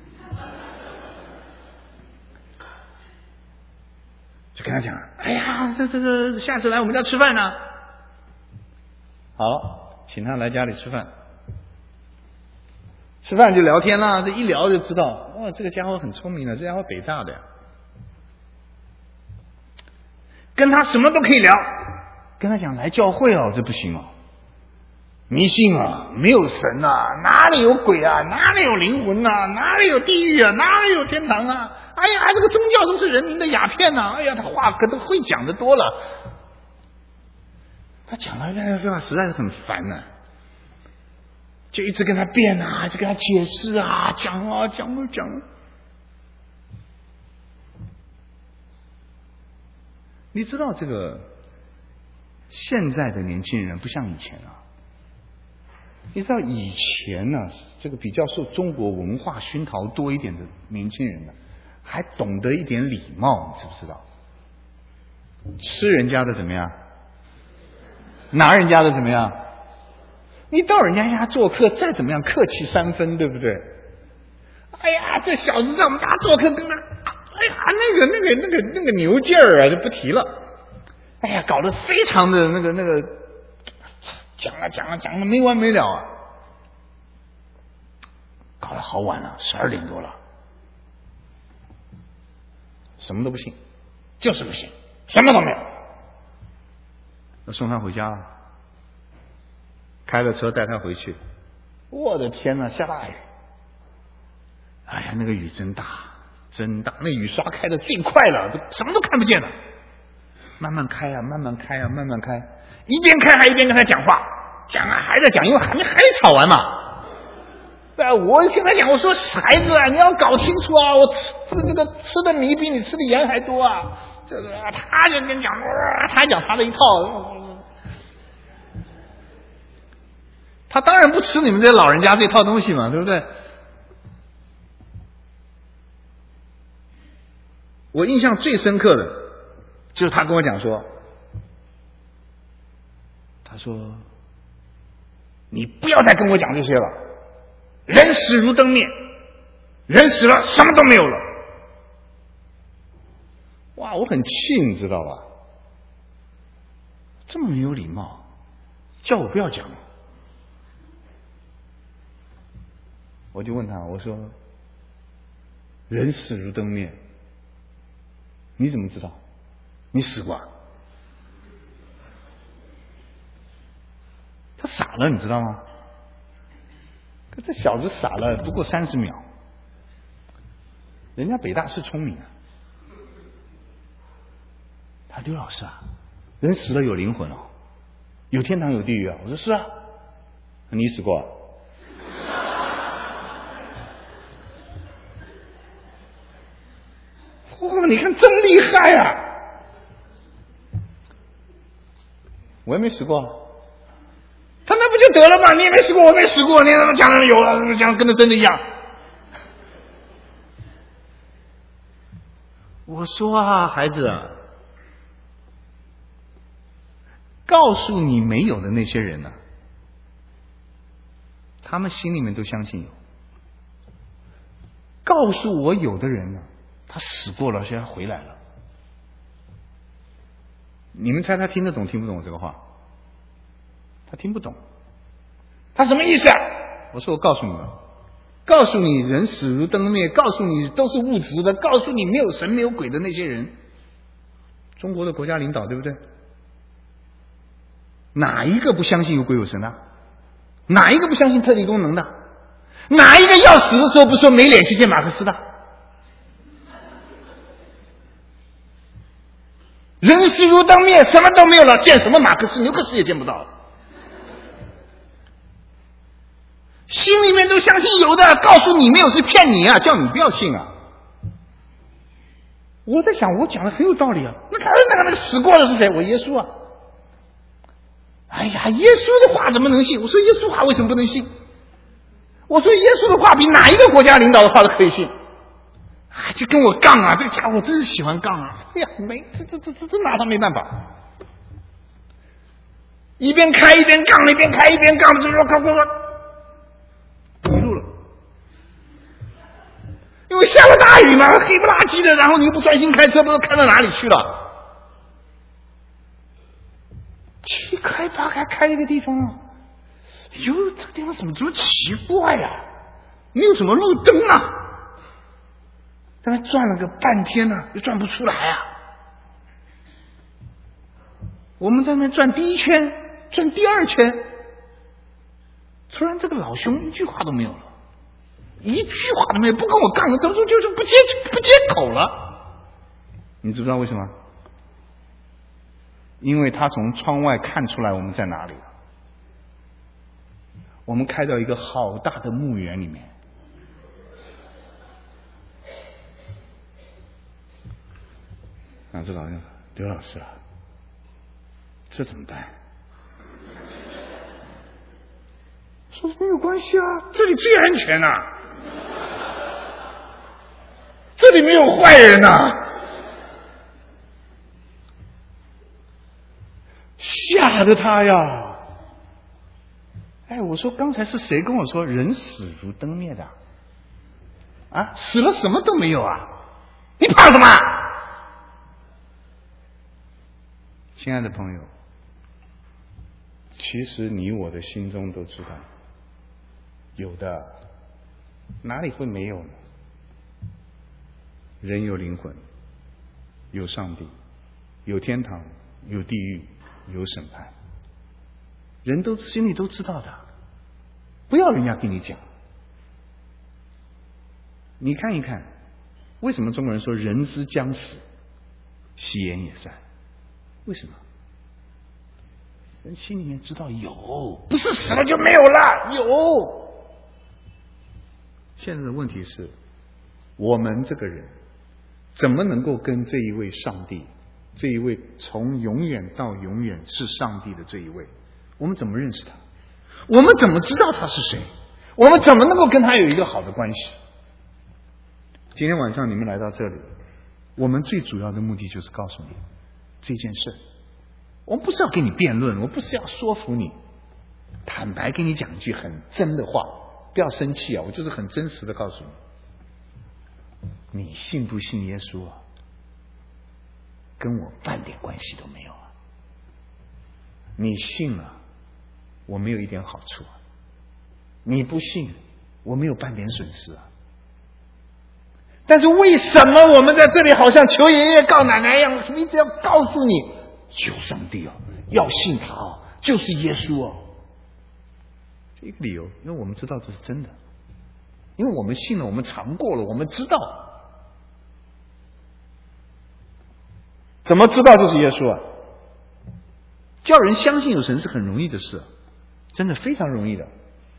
就跟他讲，哎呀，这个下次来我们家吃饭呢。好，请他来家里吃饭。吃饭就聊天啦，这一聊就知道，这个家伙很聪明的，这家伙北大的呀。跟他什么都可以聊，跟他讲来教会这不行迷信没有神哪里有鬼哪里有灵魂哪里有地狱哪里有天堂哎呀，这个宗教都是人民的鸦片哎呀，他话可都会讲的多了。他讲了这句话实在是很烦就一直跟他辩就跟他解释讲。你知道这个现在的年轻人不像以前你知道以前这个比较受中国文化熏陶多一点的年轻人还懂得一点礼貌，你知不知道？吃人家的怎么样？拿人家的怎么样？你到人家家做客，再怎么样客气3分，对不对？哎呀，这小子在我们家做客，跟他，哎呀，那个牛劲儿就不提了。哎呀，搞得非常的那个，讲了没完没了搞得好晚了，12点多了，什么都不信，就是不信，什么都没有。那送他回家了。开了车带他回去，我的天哪，下大雨！哎呀，那个雨真大，那雨刷开的最快了，什么都看不见了。慢慢开，一边开还一边跟他讲话，还在讲，因为还没吵完嘛。我跟他讲，我说孩子你要搞清楚我这个吃的米比你吃的盐还多这个他就跟你讲，他讲他的一套。他当然不吃你们这些老人家这套东西嘛，对不对？我印象最深刻的就是他跟我讲说，他说你不要再跟我讲这些了，人死如灯灭，人死了什么都没有了。 哇，我很气，你知道吧？这么没有礼貌，叫我不要讲。我就问他，我说人死如灯灭，你怎么知道？你死过啊？他傻了，你知道吗？可这小子傻了不过30秒，人家北大是聪明啊。他刘老师啊，人死了有灵魂哦，有天堂有地狱啊。我说是啊，你死过啊？哇，你看真厉害啊！我也没死过，他那不就得了吗？你也没死过，我没死过，你怎么讲的有了，讲跟着真的一样？我说啊，孩子，告诉你没有的那些人呢，他们心里面都相信有；告诉我有的人呢，他死过了，现在回来了。你们猜他听得懂听不懂我这个话？他听不懂。他什么意思啊？我说我告诉你们，告诉你人死如灯灭，告诉你都是物质的，告诉你没有神没有鬼的那些人，中国的国家领导对不对？哪一个不相信有鬼有神的？哪一个不相信特异功能的？哪一个要死的时候不说没脸去见马克思的？人死如灯灭，什么都没有了，见什么马克思？牛克斯也见不到了。心里面都相信有的，告诉你没有是骗你啊，叫你不要信啊。我在想，我讲的很有道理啊。那他那个死过的是谁？我耶稣啊。哎呀，耶稣的话怎么能信？我说耶稣话为什么不能信？我说耶稣的话比哪一个国家领导的话都可以信。啊，就跟我杠啊！这个家伙真是喜欢杠啊！哎呀，这拿他没办法。一边开一边杠，一边开一边杠，这迷路了。因为下了大雨嘛，黑不拉几的，然后你又不专心开车，不知道开到哪里去了。七开八开一个地方，哟，这个地方怎么这么奇怪呀？没有什么路灯啊！在那转了个半天呢，又转不出来啊！我们在那转第一圈，转第二圈，突然这个老兄一句话都没有了，一句话都没有，不跟我杠了，当初就是不接口了。你知不知道为什么？因为他从窗外看出来我们在哪里了。我们开到一个好大的墓园里面。这老人刘老师啊，这怎么办？说没有关系啊，这里最安全啊，这里没有坏人啊。吓得他呀！哎，我说刚才是谁跟我说人死如灯灭的？啊，死了什么都没有啊！你怕什么？亲爱的朋友，其实你我的心中都知道，有的哪里会没有呢？人有灵魂，有上帝，有天堂，有地狱，有审判，人都心里都知道的，不要人家跟你讲。你看一看，为什么中国人说人之将死，其言也善？为什么？人心里面知道有，不是死了就没有了，有。现在的问题是，我们这个人怎么能够跟这一位上帝，这一位从永远到永远是上帝的这一位，我们怎么认识他？我们怎么知道他是谁？我们怎么能够跟他有一个好的关系？今天晚上你们来到这里，我们最主要的目的就是告诉你这件事。我们不是要跟你辩论，我不是要说服你，坦白跟你讲一句很真的话，不要生气啊！我就是很真实的告诉你，你信不信耶稣啊？ 跟我半点关系都没有啊。你信了，我没有一点好处啊；你不信，我没有半点损失啊。但是为什么我们在这里好像求爷爷告奶奶一样，一直要告诉你有上帝哦，要信他哦，就是耶稣哦。这个理由，因为我们知道这是真的，因为我们信了，我们尝过了，我们知道。怎么知道这是耶稣啊？叫人相信有神是很容易的事，真的非常容易的。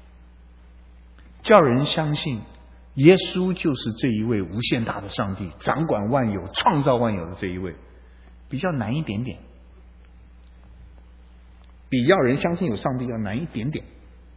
叫人相信耶稣就是这一位无限大的上帝，掌管万有、创造万有的这一位，比较难一点点，比要人相信有上帝要难一点点。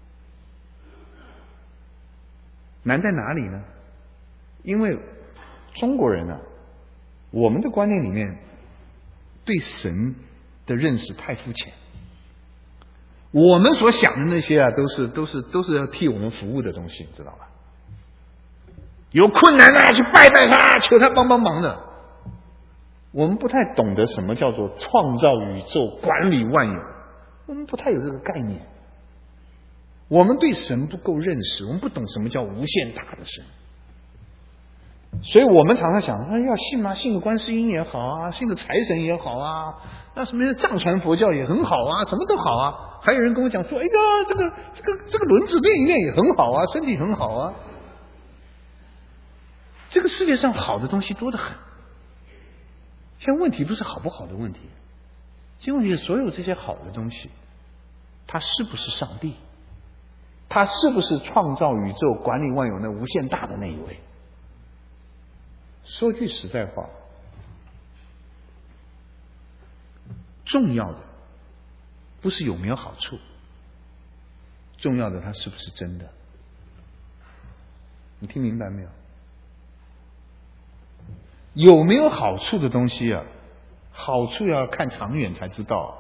难在哪里呢？因为中国人啊，我们的观念里面对神的认识太肤浅，我们所想的那些啊，都是要替我们服务的东西，知道吧？有困难啊，去拜拜他，求他帮帮忙的。我们不太懂得什么叫做创造宇宙、管理万有，我们不太有这个概念。我们对神不够认识，我们不懂什么叫无限大的神，所以我们常常想，要信吗？信个观世音也好啊，信个财神也好啊，那什么藏传佛教也很好啊，什么都好啊。还有人跟我讲说，哎呀，这个轮子练一练也很好啊，身体很好啊。这个世界上好的东西多得很，现在问题不是好不好的问题，现在问题是所有这些好的东西，它是不是上帝？他是不是创造宇宙、管理万有那无限大的那一位？说句实在话，重要的不是有没有好处，重要的它是不是真的。你听明白没有？有没有好处的东西啊，好处要看长远才知道，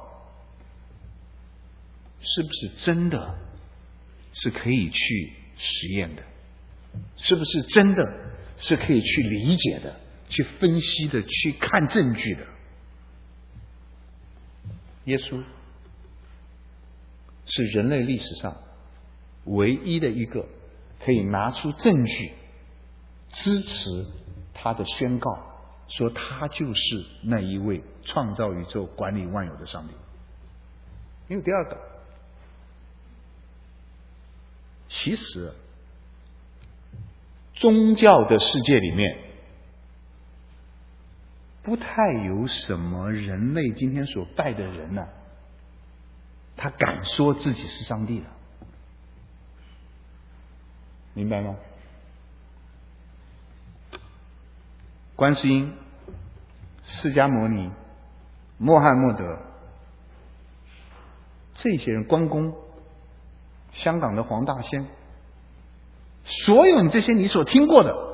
是不是真的是可以去实验的，是不是真的是可以去理解的、去分析的、去看证据的。耶稣是人类历史上唯一的一个可以拿出证据支持他的宣告，说他就是那一位创造宇宙、管理万有的上帝。没有第二个。其实宗教的世界里面不太有什么人类今天所拜的人呢，他敢说自己是上帝的，明白吗？观世音、释迦牟尼、穆罕默德，这些人，关公、香港的黄大仙，所有你这些你所听过的，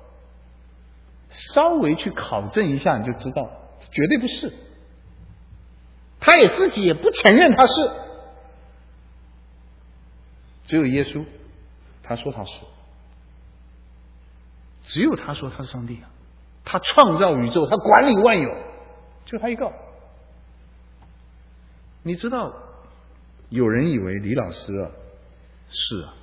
稍微去考证一下你就知道，绝对不是。他也自己也不承认他是，只有耶稣他说他是，只有他说他是上帝啊，他创造宇宙，他管理万有，就他一个。你知道有人以为李老师啊是啊，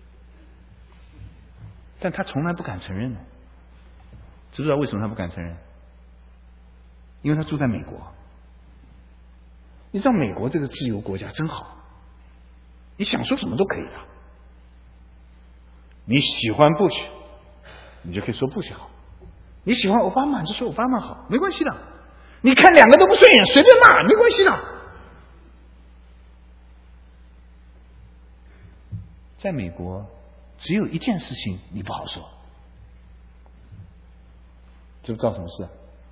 但他从来不敢承认的。知不知道为什么他不敢承认？因为他住在美国。你知道美国这个自由国家真好，你想说什么都可以的。你喜欢布什，你就可以说布什好；你喜欢奥巴马，你就说奥巴马好，没关系的。你看两个都不顺眼，随便骂，没关系的。在美国，只有一件事情你不好说，知不知道什么事？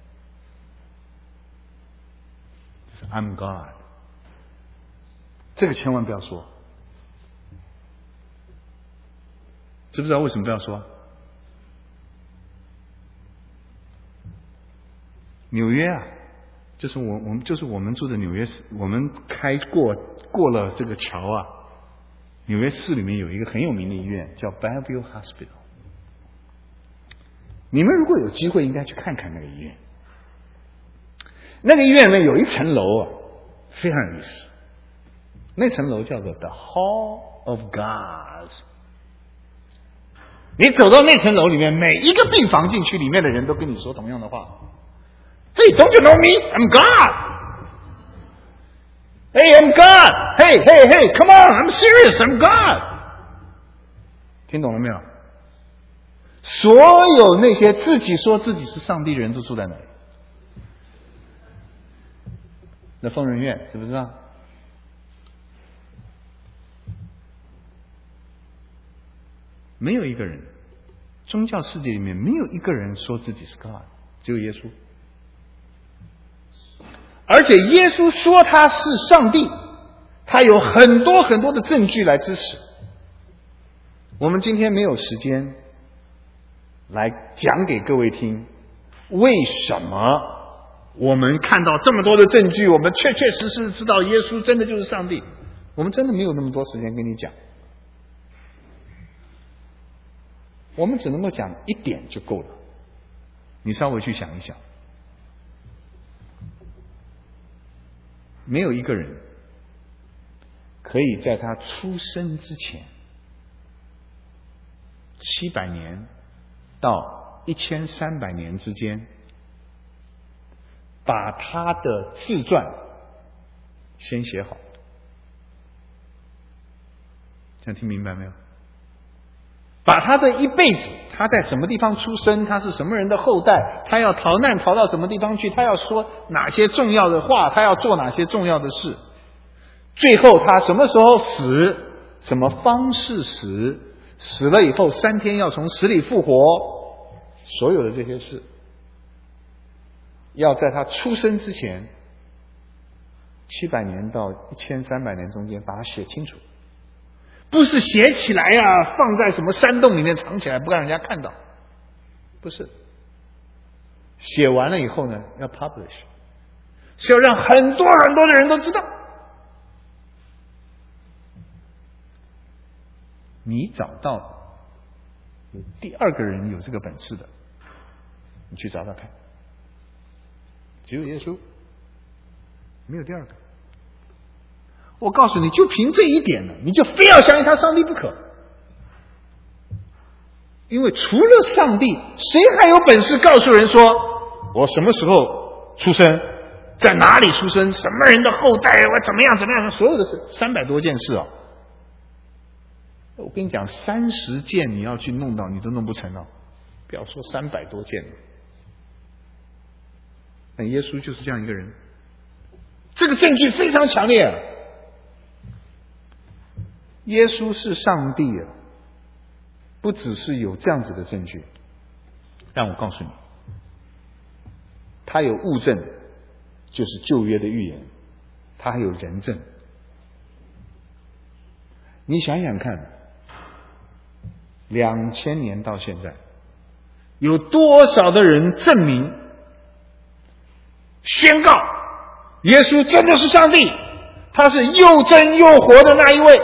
就是 I'm God， 这个千万不要说。知不知道为什么不要说？纽约啊，就是我们住的纽约市，我们过了这个桥啊，纽约市里面有一个很有名的医院叫 Bellevue Hospital。你们如果有机会，应该去看看那个医院。 那个医院里面有一层楼啊，非常有意思。那层楼叫做 The Hall of God。你走到那层楼里面，每一个病房进去，里面的人都跟你说同样的话。Hey, don't you know me? I'm God. Hey, I'm God. Hey, come on, I'm serious, I'm God. 听懂了没有？所有那些自己说自己是上帝的人都住在那里。那疯人院知不知道？没有一个人，宗教世界里面没有一个人说自己是 God， 只有耶稣。而且耶稣说他是上帝，他有很多很多的证据来支持。我们今天没有时间来讲给各位听，为什么我们看到这么多的证据，我们确确实实知道耶稣真的就是上帝。我们真的没有那么多时间跟你讲，我们只能够讲一点就够了。你稍微去想一想，没有一个人可以在他出生之前700年到1300年之间，把他的自传先写好。这样听明白没有？把他这一辈子，他在什么地方出生，他是什么人的后代，他要逃难逃到什么地方去，他要说哪些重要的话，他要做哪些重要的事，最后他什么时候死，什么方式死，死了以后3天要从死里复活，所有的这些事要在他出生之前700年到1300年中间把它写清楚。不是写起来啊，放在什么山洞里面藏起来不让人家看到，不是。写完了以后呢，要 publish， 是要让很多很多的人都知道。你找到有第二个人有这个本事的，你去找找看。只有耶稣，没有第二个。我告诉你，就凭这一点呢，你就非要相信他上帝不可。因为除了上帝，谁还有本事告诉人说我什么时候出生，在哪里出生，什么人的后代，我怎么样怎么样，所有的事300多件事啊！我跟你讲，30件你要去弄到，你都弄不成了，不要说300多件了。但耶稣就是这样一个人，这个证据非常强烈啊。耶稣是上帝啊，不只是有这样子的证据，但我告诉你，他有物证，就是旧约的预言，他还有人证。你想想看，2000年到现在，有多少的人证明、宣告耶稣真的是上帝，他是又真又活的那一位。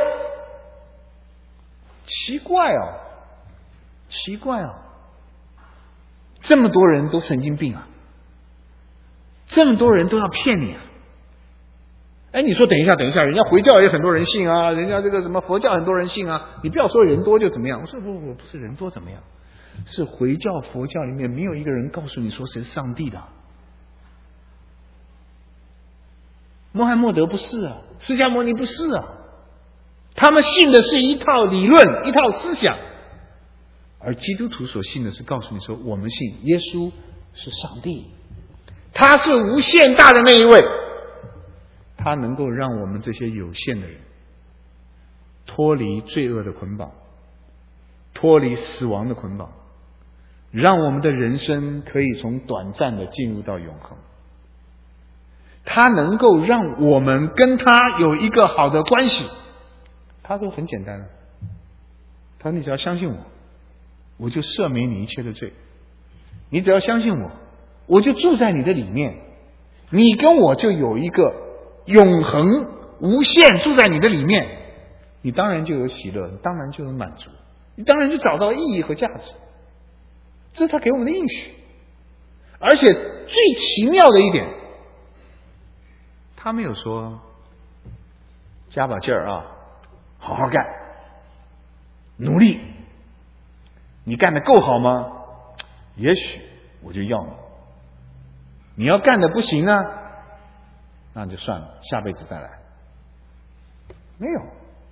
奇怪啊，奇怪啊！这么多人都神经病啊，这么多人都要骗你啊！哎，你说等一下，人家回教也很多人信啊，人家这个什么佛教很多人信啊，你不要说人多就怎么样。我说不是人多怎么样，是回教佛教里面没有一个人告诉你说谁是上帝的。穆罕默德不是啊，释迦牟尼不是啊。他们信的是一套理论，一套思想，而基督徒所信的是告诉你说，我们信耶稣是上帝，他是无限大的那一位，他能够让我们这些有限的人脱离罪恶的捆绑，脱离死亡的捆绑，让我们的人生可以从短暂的进入到永恒。他能够让我们跟他有一个好的关系。他说很简单，他说你只要相信我，我就赦免你一切的罪，你只要相信我，我就住在你的里面，你跟我就有一个永恒无限住在你的里面，你当然就有喜乐，你当然就有满足，你当然就找到意义和价值，这是他给我们的应许。而且最奇妙的一点， 他没有说加把劲儿啊，好好干，努力。你干得够好吗？也许我就要你。你要干得不行呢，那就算了，下辈子再来。没有。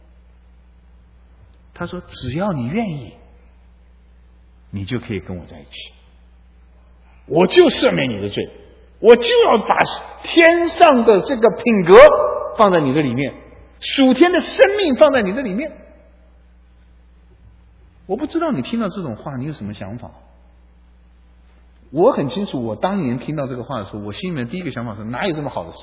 他说只要你愿意，你就可以跟我在一起，我就赦免你的罪，我就要把天上的这个品格放在你的里面，属天的生命放在你的里面。我不知道你听到这种话你有什么想法。我很清楚，我当年听到这个话的时候，我心里面第一个想法是，哪有这么好的事？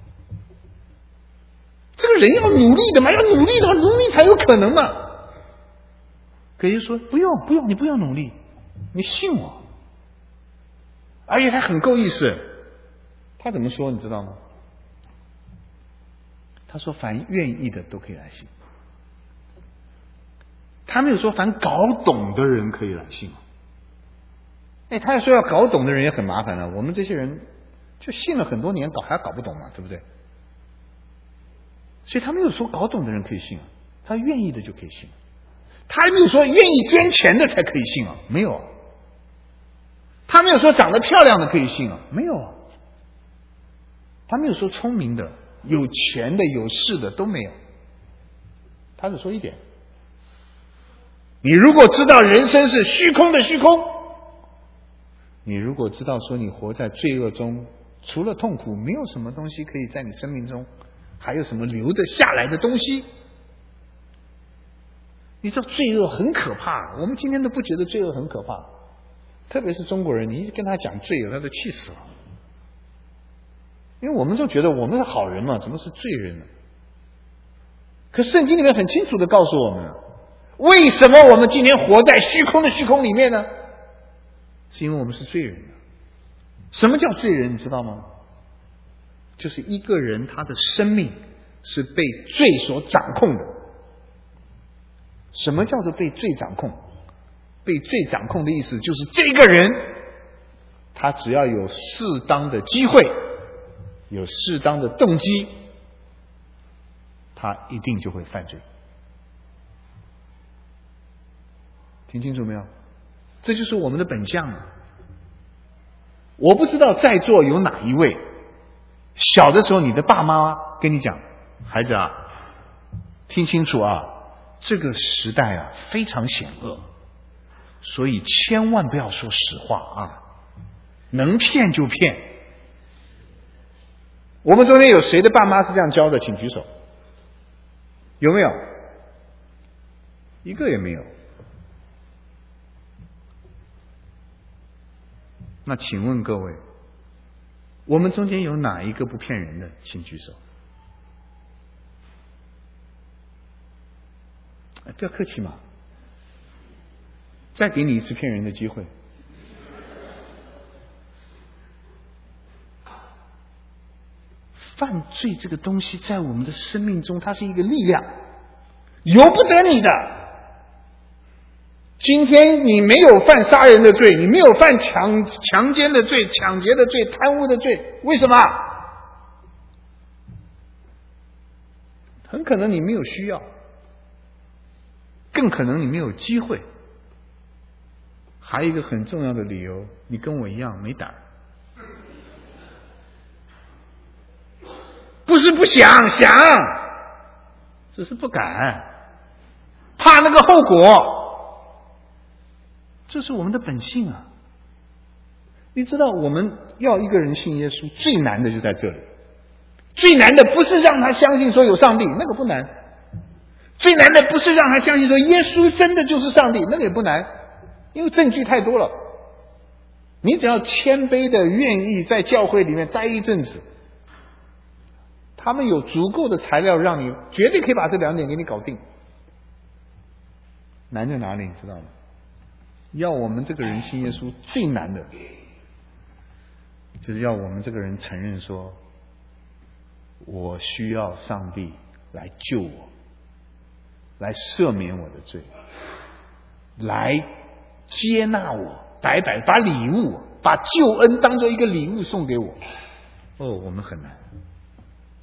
这个人要努力的嘛，要努力的，努力才有可能嘛。可耶稣说不用，你不要努力，你信我。而且他很够意思，他怎么说你知道吗？他说凡愿意的都可以来信。他没有说凡搞懂的人可以来信。他说要搞懂的人也很麻烦了，我们这些人就信了很多年，还搞不懂嘛，对不对？所以他没有说搞懂的人可以信，他愿意的就可以信。他还没有说愿意捐钱的才可以信啊，没有。他没有说长得漂亮的可以信啊，没有。他没有说聪明的、有钱的、有势的都没有。他只说一点：你如果知道人生是虚空的虚空，你如果知道说你活在罪恶中，除了痛苦，没有什么东西可以在你生命中还有什么留得下来的东西。你知道罪恶很可怕，我们今天都不觉得罪恶很可怕，特别是中国人，你一跟他讲罪恶，他都气死了。因为我们都觉得我们是好人嘛，怎么是罪人呢？可圣经里面很清楚的告诉我们，为什么我们今天活在虚空的虚空里面呢？是因为我们是罪人。什么叫罪人你知道吗？就是一个人他的生命是被罪所掌控的。什么叫做被罪掌控？被罪掌控的意思就是这个人他只要有适当的机会，有适当的动机，他一定就会犯罪。听清楚没有？这就是我们的本相啊！我不知道在座有哪一位小的时候你的爸妈跟你讲，孩子啊，听清楚啊，这个时代啊非常险恶，所以千万不要说实话啊，能骗就骗。我们中间有谁的爸妈是这样教的？请举手。有没有？一个也没有。那请问各位，我们中间有哪一个不骗人的？请举手。不要客气嘛，再给你一次骗人的机会。犯罪这个东西在我们的生命中，它是一个力量，由不得你的。今天你没有犯杀人的罪，你没有犯强奸的罪、抢劫的罪、贪污的罪，为什么？很可能你没有需要，更可能你没有机会，还有一个很重要的理由，你跟我一样没胆。不是不想，只是不敢，怕那个后果。这是我们的本性啊！你知道我们要一个人信耶稣最难的就在这里，最难的不是让他相信说有上帝，那个不难；最难的不是让他相信说耶稣真的就是上帝，那个也不难，因为证据太多了。你只要谦卑的愿意在教会里面待一阵子，他们有足够的材料让你绝对可以把这两点给你搞定。难在哪里你知道吗？要我们这个人信耶稣最难的就是要我们这个人承认说，我需要上帝来救我，来赦免我的罪，来接纳我，白把礼物，把救恩当作一个礼物送给我。我们很难。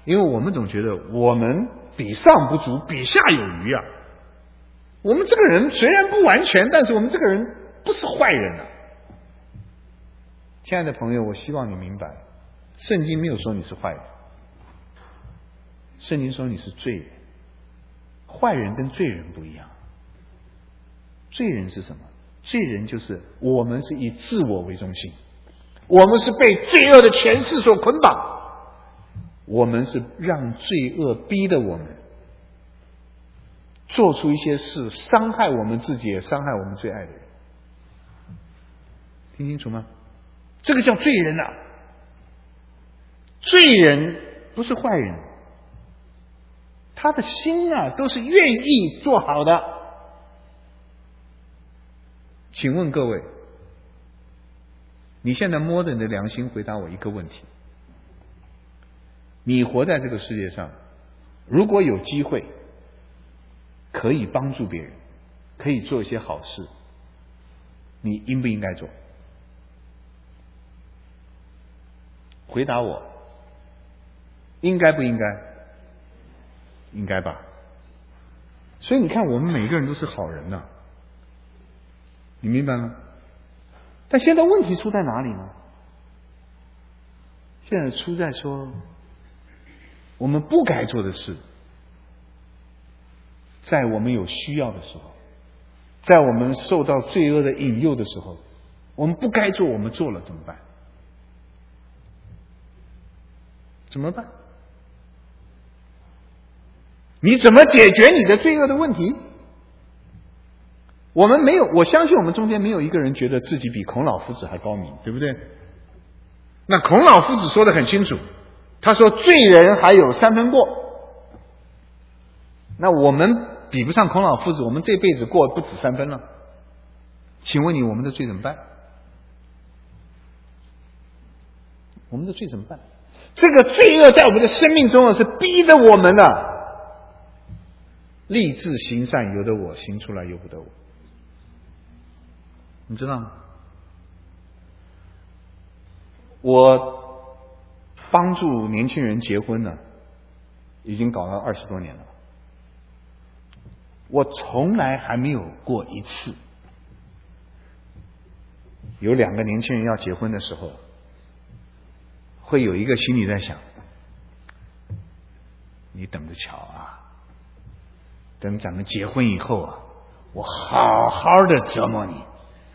因为我们总觉得我们比上不足，比下有余啊。我们这个人虽然不完全，但是我们这个人不是坏人啊。亲爱的朋友，我希望你明白，圣经没有说你是坏人，圣经说你是罪人。坏人跟罪人不一样。罪人是什么？罪人就是我们是以自我为中心，我们是被罪恶的权势所捆绑，我们是让罪恶逼得我们做出一些事，伤害我们自己，也伤害我们最爱的人。听清楚吗？这个叫罪人啊！罪人不是坏人，他的心啊都是愿意做好的。请问各位，你现在摸着你的良心回答我一个问题：你活在这个世界上，如果有机会可以帮助别人，可以做一些好事，你应不应该做？回答我，应该不应该？应该吧。所以你看，我们每个人都是好人呐，你明白吗？但现在问题出在哪里呢？现在出在说，我们不该做的事，在我们有需要的时候，在我们受到罪恶的引诱的时候，我们不该做，我们做了怎么办？怎么办？你怎么解决你的罪恶的问题？我们没有，我相信我们中间没有一个人觉得自己比孔老夫子还高明，对不对？那孔老夫子说得很清楚，他说罪人还有3分过。那我们比不上孔老夫子，我们这辈子过不止3分了。请问你，我们的罪怎么办？我们的罪怎么办？这个罪恶在我们的生命中是逼得我们立志行善，由得我行出来，由不得我。你知道吗？我帮助年轻人结婚呢，已经搞了20多年了。我从来还没有过一次，有2个年轻人要结婚的时候，会有一个心里在想，你等着瞧啊，等咱们结婚以后啊，我好好的折磨你。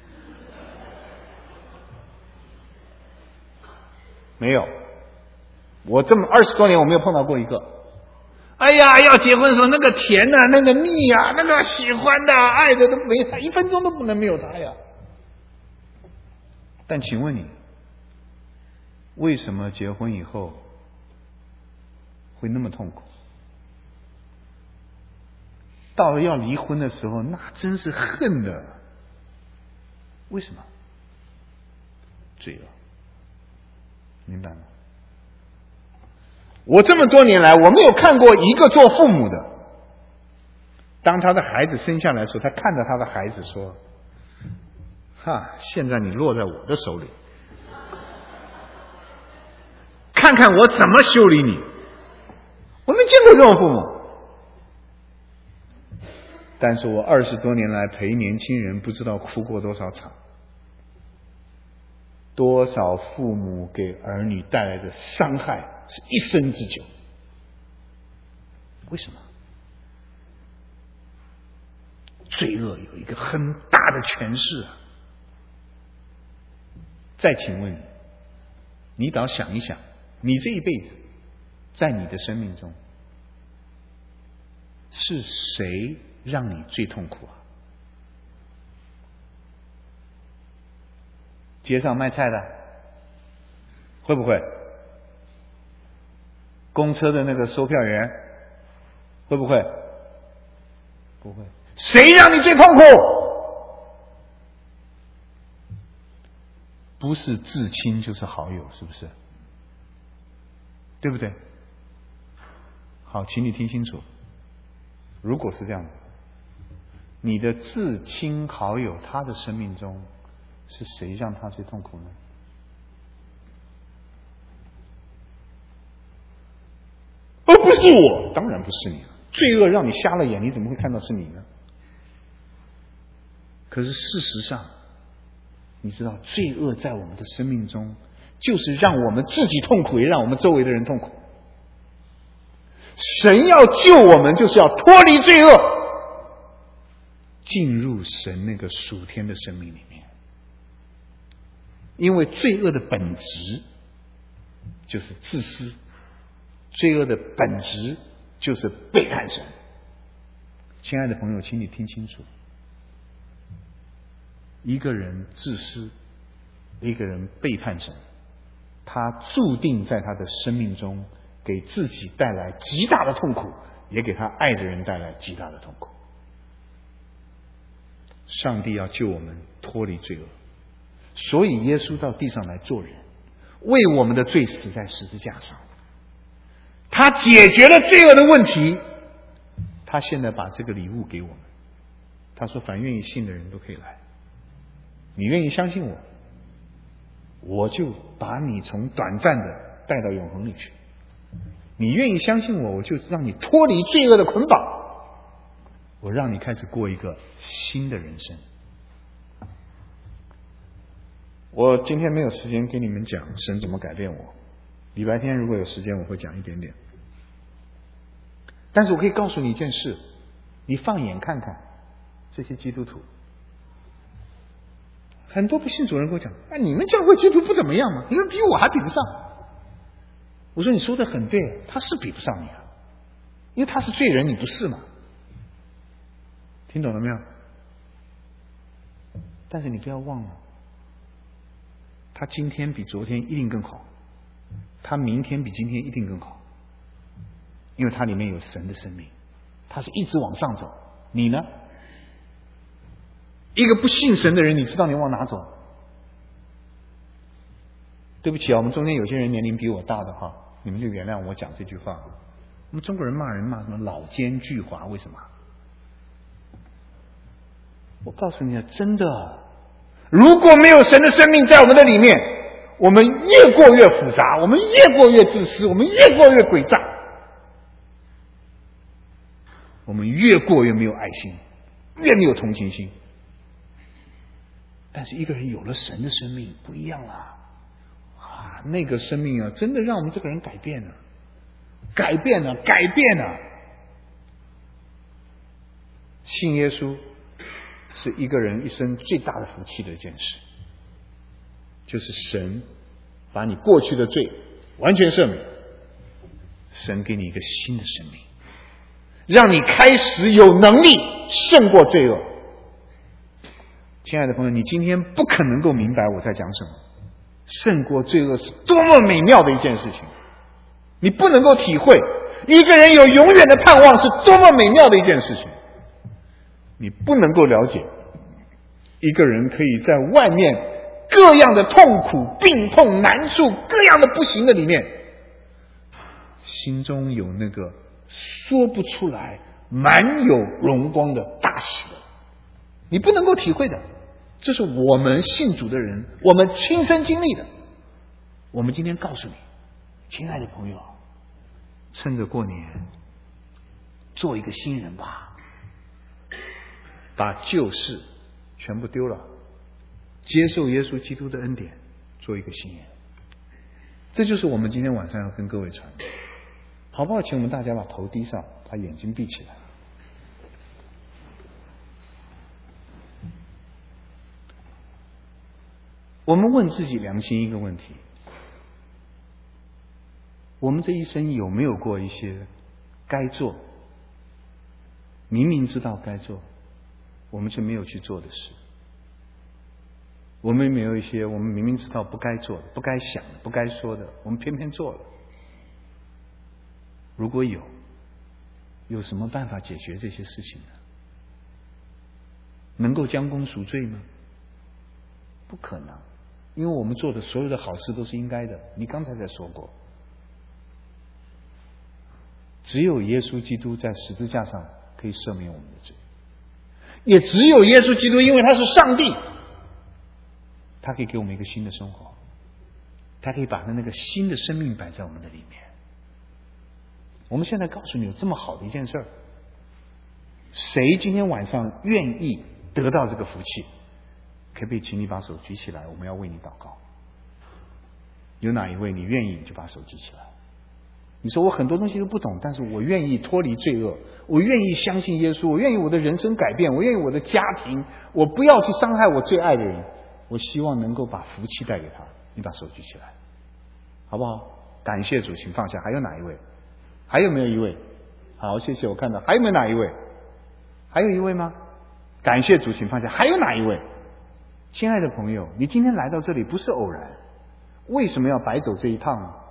没有，我这么20多年我没有碰到过一个。哎呀，要结婚的时候那个甜啊，那个蜜啊，那个喜欢的爱的都没他，1分钟都不能没有他呀。但请问你，为什么结婚以后会那么痛苦？到了要离婚的时候，那真是恨的。为什么？罪恶。明白吗？我这么多年来，我没有看过一个做父母的，当他的孩子生下来的时候，他看着他的孩子说：“哈，现在你落在我的手里，看看我怎么修理你。”我没见过这种父母。但是我20多年来陪年轻人，不知道哭过多少场。多少父母给儿女带来的伤害是一生之久。为什么？罪恶有一个很大的权势啊！再请问你，你倒想一想，你这一辈子在你的生命中是谁让你最痛苦啊？街上卖菜的会不会？公车的那个售票员会不会？不会。谁让你最痛苦？不是至亲就是好友，是不是？对不对？好，请你听清楚，如果是这样的，你的至亲好友他的生命中是谁让他最痛苦呢？ 不是我，当然不是你了。罪恶让你瞎了眼，你怎么会看到是你呢？可是事实上，你知道，罪恶在我们的生命中，就是让我们自己痛苦，也让我们周围的人痛苦。神要救我们，就是要脱离罪恶，进入神那个属天的生命里面。因为罪恶的本质就是自私，罪恶的本质就是背叛神。亲爱的朋友，请你听清楚，一个人自私，一个人背叛神，他注定在他的生命中给自己带来极大的痛苦，也给他爱的人带来极大的痛苦。上帝要救我们脱离罪恶，所以耶稣到地上来做人，为我们的罪死在十字架上。他解决了罪恶的问题，他现在把这个礼物给我们。他说凡愿意信的人都可以来，你愿意相信我，我就把你从短暂的带到永恒里去。你愿意相信我，我就让你脱离罪恶的捆绑，我让你开始过一个新的人生。我今天没有时间给你们讲神怎么改变我，礼拜天如果有时间我会讲一点点。但是我可以告诉你一件事，你放眼看看这些基督徒，很多不信主人跟我讲，你们教会基督徒不怎么样嘛，你们比我还比不上。我说你说的很对，他是比不上你啊，因为他是罪人，你不是嘛。听懂了没有？但是你不要忘了，他今天比昨天一定更好，他明天比今天一定更好，因为他里面有神的生命，他是一直往上走。你呢？一个不信神的人，你知道你往哪走？对不起啊，我们中间有些人年龄比我大的话，你们就原谅我讲这句话。我们中国人骂人骂什么老奸巨猾，为什么？我告诉你啊，真的，如果没有神的生命在我们的里面，我们越过越复杂，我们越过越自私，我们越过越诡诈，我们越过越没有爱心，越没有同情心。但是一个人有了神的生命不一样了啊，那个生命啊，真的让我们这个人改变了，改变了，改变了。信耶稣是一个人一生最大的福气的一件事，就是神把你过去的罪完全赦免，神给你一个新的生命，让你开始有能力胜过罪恶。亲爱的朋友，你今天不可能够明白我在讲什么，胜过罪恶是多么美妙的一件事情，你不能够体会一个人有永远的盼望是多么美妙的一件事情，你不能够了解一个人可以在外面各样的痛苦、病痛、难处、各样的不行的里面，心中有那个说不出来满有荣光的大喜乐，你不能够体会的。这是我们信主的人我们亲身经历的。我们今天告诉你，亲爱的朋友，趁着过年做一个新人吧，把旧事全部丢了，接受耶稣基督的恩典，做一个新人。这就是我们今天晚上要跟各位传的，好不好？请我们大家把头低上，把眼睛闭起来。我们问自己良心一个问题，我们这一生有没有过一些该做，明明知道该做，我们却没有去做的事？我们有没有一些我们明明知道不该做的、不该想的、不该说的，我们偏偏做了？如果有什么办法解决这些事情呢？能够将功赎罪吗？不可能，因为我们做的所有的好事都是应该的。你刚才说过，只有耶稣基督在十字架上可以赦免我们的罪，也只有耶稣基督，因为他是上帝，他可以给我们一个新的生活，他可以把那个新的生命摆在我们的里面。 我们现在告诉你有这么好的一件事儿，谁今天晚上愿意得到这个福气？可不可以请你把手举起来？我们要为你祷告。有哪一位你愿意就把手举起来？你说我很多东西都不懂，但是我愿意脱离罪恶，我愿意相信耶稣，我愿意我的人生改变，我愿意我的家庭，我不要去伤害我最爱的人，我希望能够把福气带给他。你把手举起来，好不好？感谢主，请放下。还有哪一位？还有没有一位？好，谢谢。我看到还有没有哪一位？还有一位吗？感谢主，请放下。还有哪一位？亲爱的朋友，你今天来到这里不是偶然，为什么要白走这一趟呢？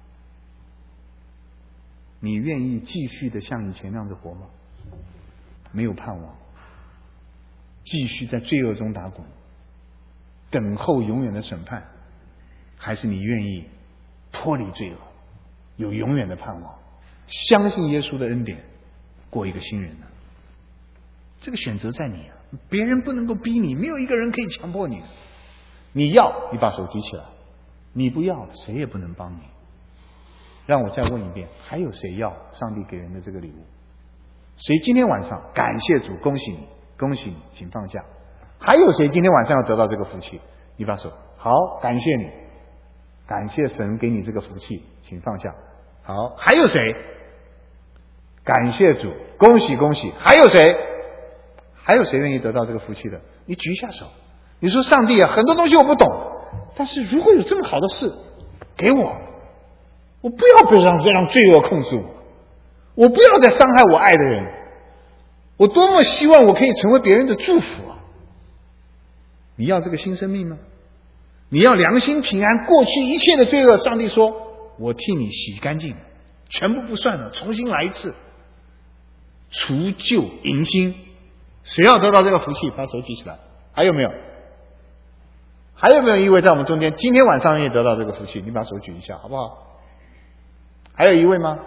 你愿意继续的像以前那样子活吗？没有盼望，继续在罪恶中打滚，等候永远的审判，还是你愿意脱离罪恶，有永远的盼望，相信耶稣的恩典，过一个新人呢？这个选择在你啊，别人不能够逼你，没有一个人可以强迫你。你要，你把手举起来；你不要，谁也不能帮你。让我再问一遍，还有谁要上帝给人的这个礼物？谁今天晚上感谢主，恭喜你，恭喜你，请放下。还有谁今天晚上要得到这个福气？你把手，好，感谢你，感谢神给你这个福气，请放下。好，还有谁？感谢主，恭喜恭喜。还有谁？还有谁愿意得到这个福气的？你举一下手。你说上帝啊，很多东西我不懂，但是如果有这么好的事给我不要被让罪恶控制我不要再伤害我爱的人，我多么希望我可以成为别人的祝福啊！你要这个新生命吗？你要良心平安，过去一切的罪恶，上帝说我替你洗干净，全部不算了，重新来一次，除旧迎新。谁要得到这个福气？把手举起来。还有没有？还有没有一位在我们中间今天晚上也得到这个福气？你把手举一下好不好？还有一位吗？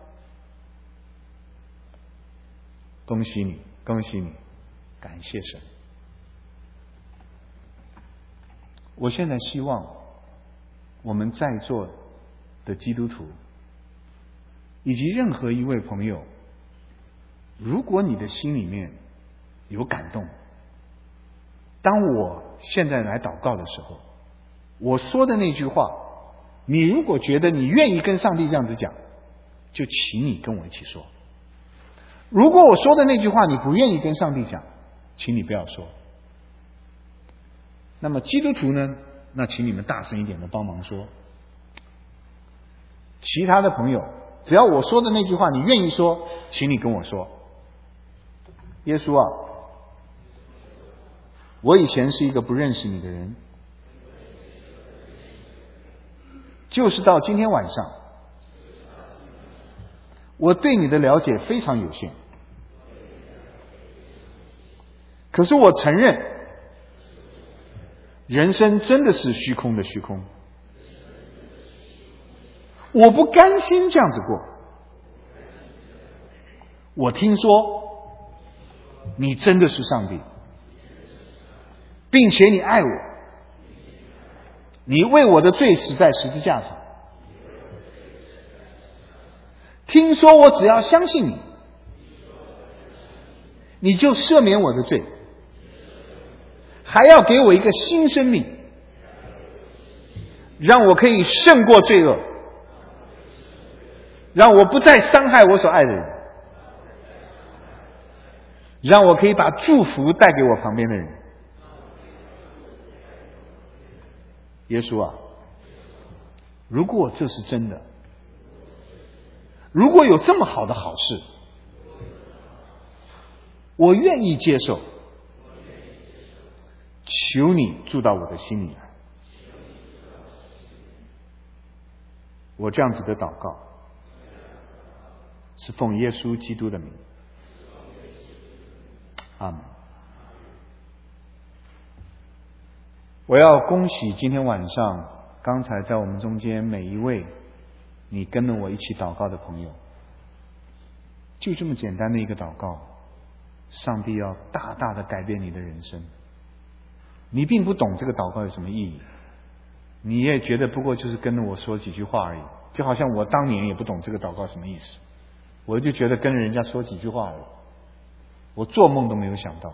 恭喜你，恭喜你，感谢神。我现在希望我们在座的基督徒以及任何一位朋友，如果你的心里面有感动，当我现在来祷告的时候，我说的那句话，你如果觉得你愿意跟上帝这样子讲，就请你跟我一起说。如果我说的那句话你不愿意跟上帝讲，请你不要说。那么基督徒呢，那请你们大声一点的帮忙说。其他的朋友，只要我说的那句话你愿意说，请你跟我说。耶稣啊，我以前是一个不认识你的人，就是到今天晚上，我对你的了解非常有限，可是我承认，人生真的是虚空的虚空，我不甘心这样子过。我听说你真的是上帝，并且你爱我，你为我的罪死在十字架上。听说我只要相信你，你就赦免我的罪，还要给我一个新生命，让我可以胜过罪恶，让我不再伤害我所爱的人，让我可以把祝福带给我旁边的人。耶稣啊，如果这是真的，如果有这么好的好事，我愿意接受，求你住到我的心里来。我这样子的祷告是奉耶稣基督的名，阿们。我要恭喜今天晚上刚才在我们中间每一位你跟着我一起祷告的朋友，就这么简单的一个祷告，上帝要大大的改变你的人生。你并不懂这个祷告有什么意义，你也觉得不过就是跟着我说几句话而已，就好像我当年也不懂这个祷告什么意思。 我就觉得跟人家说几句话而已，我做梦都没有想到，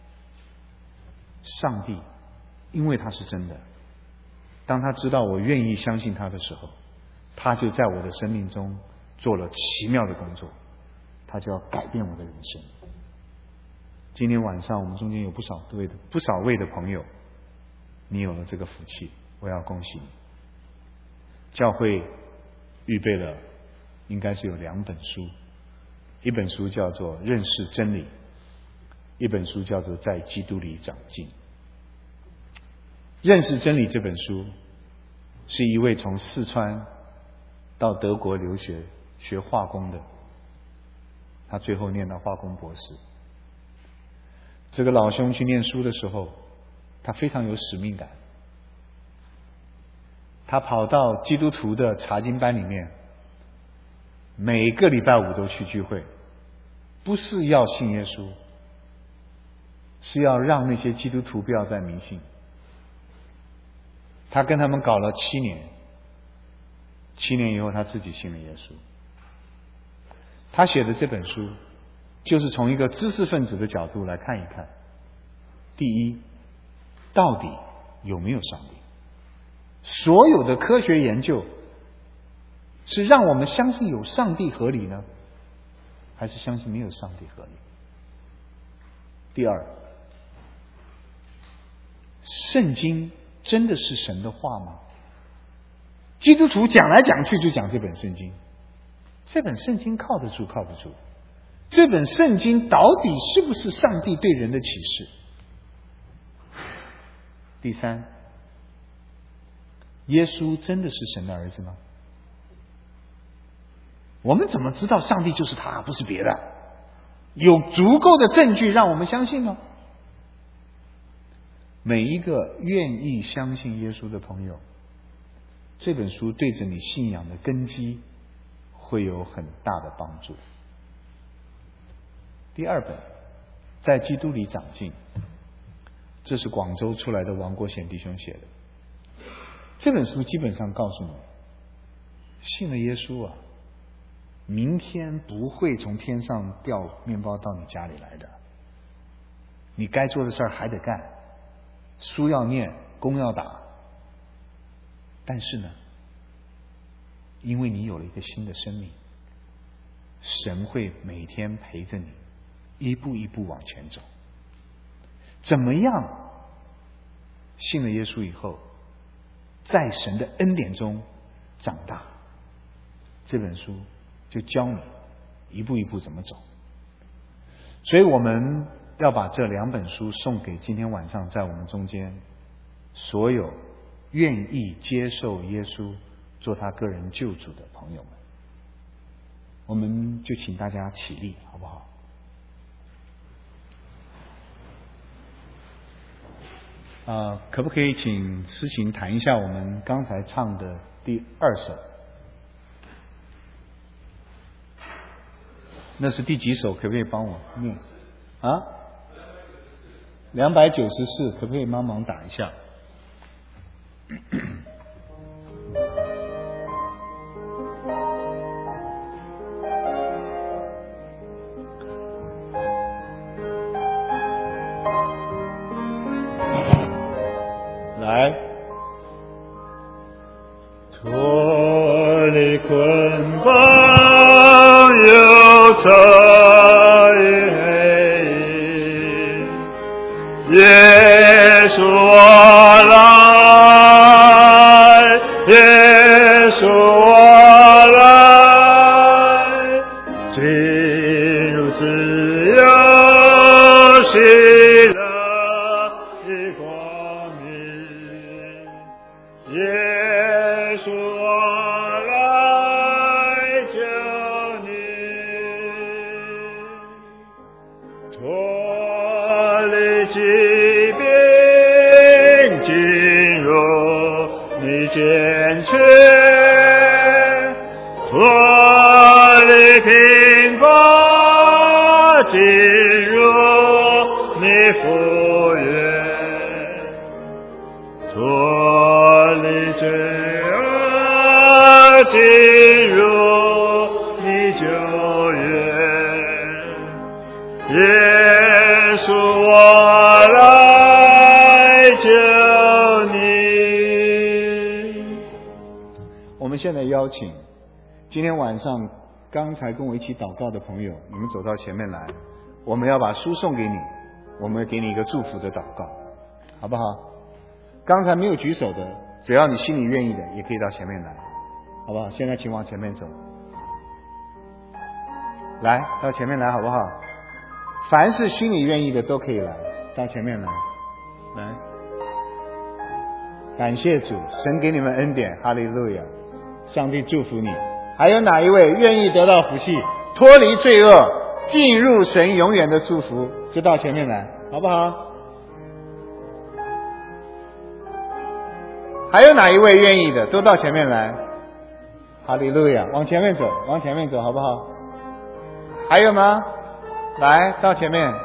上帝因为他是真的，当他知道我愿意相信他的时候，他就在我的生命中做了奇妙的工作，他就要改变我的人生。今天晚上我们中间有不少位的朋友，你有了这个福气，我要恭喜你。教会预备了应该是有2本书，一本书叫做《认识真理》，一本书叫做《在基督里长进》。认识真理这本书是一位从四川到德国留学学化工的，他最后念到化工博士。这个老兄去念书的时候，他非常有使命感，他跑到基督徒的查经班里面，每个礼拜5都去聚会，不是要信耶稣，是要让那些基督徒不要再迷信。他跟他们搞了7年，7年以后他自己信了耶稣。他写的这本书就是从一个知识分子的角度来看一看，第一，到底有没有上帝？所有的科学研究是让我们相信有上帝合理呢，还是相信没有上帝合理？第二，圣经真的是神的话吗？基督徒讲来讲去就讲这本圣经，这本圣经靠得住？这本圣经到底是不是上帝对人的启示？第三，耶稣真的是神的儿子吗？我们怎么知道上帝就是他，不是别的？有足够的证据让我们相信吗？每一个愿意相信耶稣的朋友，这本书对着你信仰的根基会有很大的帮助。第2本，在基督里长进，这是广州出来的王国贤弟兄写的。这本书基本上告诉你，信了耶稣啊，明天不会从天上掉面包到你家里来的，你该做的事儿还得干，书要念，工要打。但是呢，因为你有了一个新的生命，神会每天陪着你一步一步往前走。怎么样信了耶稣以后，在神的恩典中长大，这本书就教你一步一步怎么走。所以我们要把这2本书送给今天晚上在我们中间所有愿意接受耶稣做他个人救主的朋友们。我们就请大家起立，好不好？可不可以请诗琴弹一下我们刚才唱的第2首？那是第几首？可不可以帮我念？294，可不可以帮忙打一下？来，脱离捆绑忧愁与黑影，耶稣我来，耶稣我来，进入自由喜乐的光明，耶稣我来救你，脱离疾病，进入你健全，脱离贫乏，进入你福源，脱离罪恶，进入你救援， 耶稣，我来救你。 我们现在邀请今天晚上刚才跟我一起祷告的朋友，你们走到前面来，我们要把书送给你，我们给你一个祝福的祷告，好不好？刚才没有举手的，只要你心里愿意的，也可以到前面来，好不好？现在请往前面走，来到前面来，好不好？凡是心里愿意的都可以来，到前面来，来，感谢主，神给你们恩典，哈利路亚，上帝祝福你。还有哪一位愿意得到福气，脱离罪恶，进入神永远的祝福，就到前面来，好不好？还有哪一位愿意的，都到前面来，哈利路亚，往前面走，往前面走，好不好？还有吗？来到前面，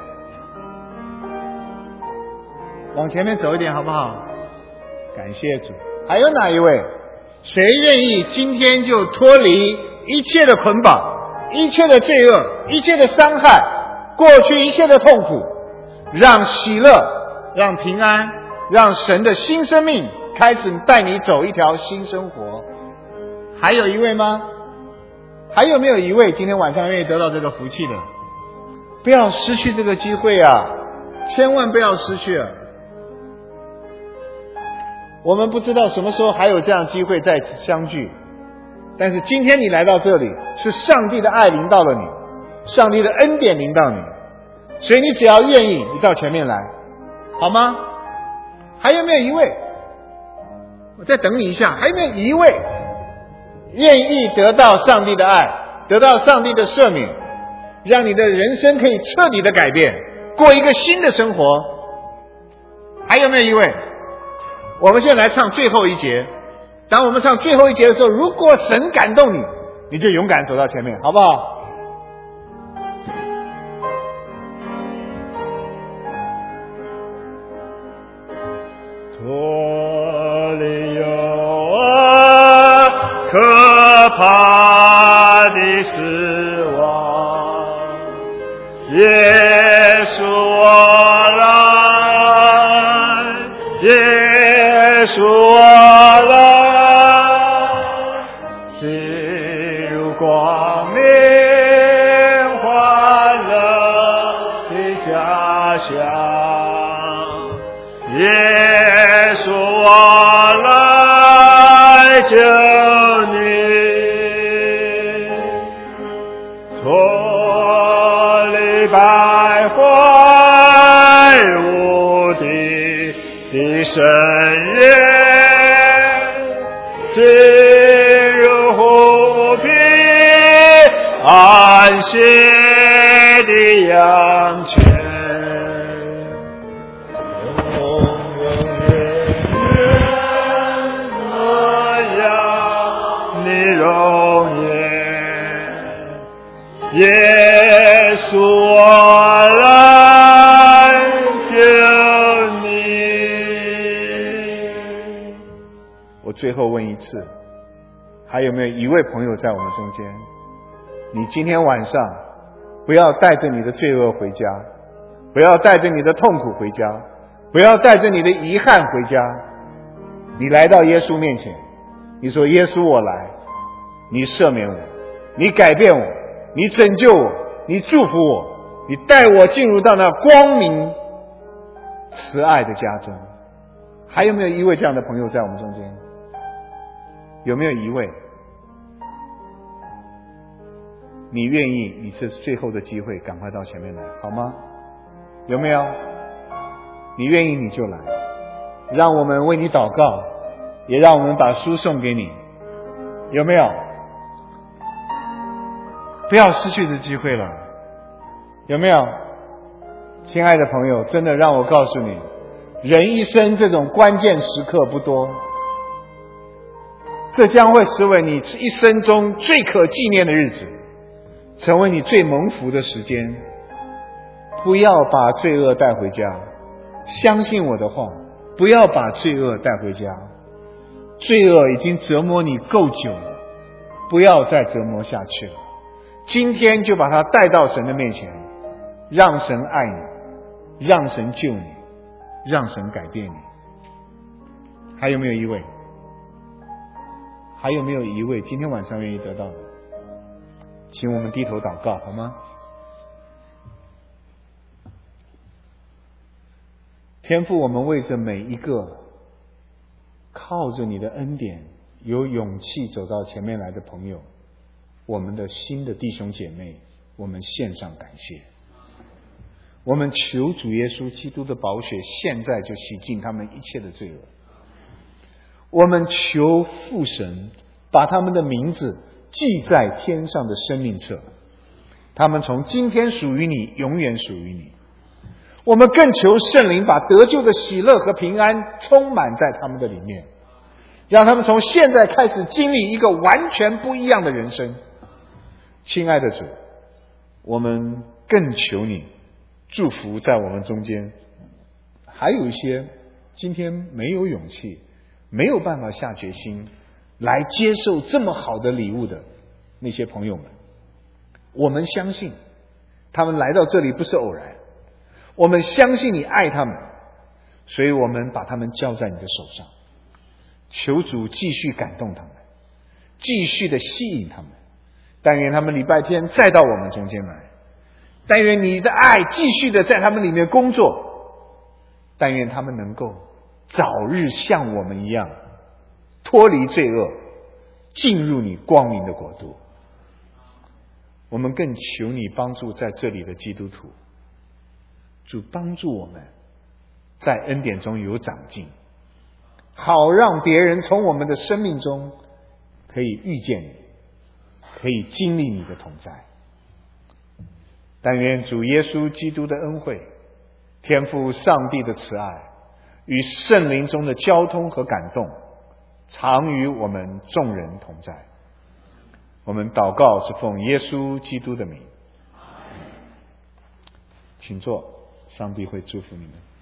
往前面走一点，好不好？感谢主。还有哪一位？谁愿意今天就脱离一切的捆绑，一切的罪恶，一切的伤害，过去一切的痛苦，让喜乐，让平安，让神的新生命开始带你走一条新生活？还有一位吗？还有没有一位今天晚上愿意得到这个福气的？不要失去这个机会啊，千万不要失去啊。我们不知道什么时候还有这样机会再次相聚，但是今天你来到这里，是上帝的爱临到了你，上帝的恩典临到你，所以你只要愿意，你到前面来，好吗？还有没有一位？我再等你一下，还有没有一位愿意得到上帝的爱，得到上帝的赦免，让你的人生可以彻底的改变，过一个新的生活？还有没有一位？我们现在来唱最后一节，当我们唱最后一节的时候，如果神感动你，你就勇敢走到前面，好不好？ 脱离有可怕的死亡，耶稣我来，耶稣我来，进入光明欢乐的家乡，耶稣我来救你，脱离败坏无敌的深渊，进入湖平安息的阳泉，永远我要你容颜，耶稣我来救你。 我最后问一次，还有没有一位朋友在我们中间？你今天晚上不要带着你的罪恶回家，不要带着你的痛苦回家，不要带着你的遗憾回家，你来到耶稣面前，你说耶稣我来，你赦免我，你改变我，你拯救我，你祝福我，你带我进入到那光明慈爱的家中。还有没有一位这样的朋友在我们中间？有没有一位你愿意，你是最后的机会，赶快到前面来，好吗？有没有？你愿意你就来，让我们为你祷告，也让我们把书送给你，有没有？不要失去这机会了，有没有？亲爱的朋友，真的让我告诉你，人一生这种关键时刻不多，这将会成为你一生中最可纪念的日子，成为你最蒙福的时间。不要把罪恶带回家，相信我的话，不要把罪恶带回家。罪恶已经折磨你够久了，不要再折磨下去了。今天就把它带到神的面前， 让神爱你，让神救你，让神改变你。还有没有一位？还有没有一位今天晚上愿意得到的？请我们低头祷告好吗？天父，我们为着每一个靠着你的恩典有勇气走到前面来的朋友，我们的新的弟兄姐妹，我们献上感谢。我们求主耶稣基督的宝血现在就洗净他们一切的罪恶。我们求父神把他们的名字记在天上的生命册，他们从今天属于你，永远属于你。我们更求圣灵把得救的喜乐和平安充满在他们的里面，让他们从现在开始经历一个完全不一样的人生。亲爱的主，我们更求你祝福在我们中间还有一些今天没有勇气，没有办法下决心来接受这么好的礼物的那些朋友们，我们相信他们来到这里不是偶然，我们相信你爱他们，所以我们把他们交在你的手上。求主继续感动他们，继续的吸引他们，但愿他们礼拜天再到我们中间来，但愿你的爱继续的在他们里面工作，但愿他们能够早日像我们一样脱离罪恶，进入你光明的国度。我们更求你帮助在这里的基督徒，主帮助我们在恩典中有长进，好让别人从我们的生命中可以遇见你，可以经历你的同在。但愿主耶稣基督的恩惠，天父上帝的慈爱与圣灵中的交通和感动常与我们众人同在。我们祷告是奉耶稣基督的名。请坐，上帝会祝福你们。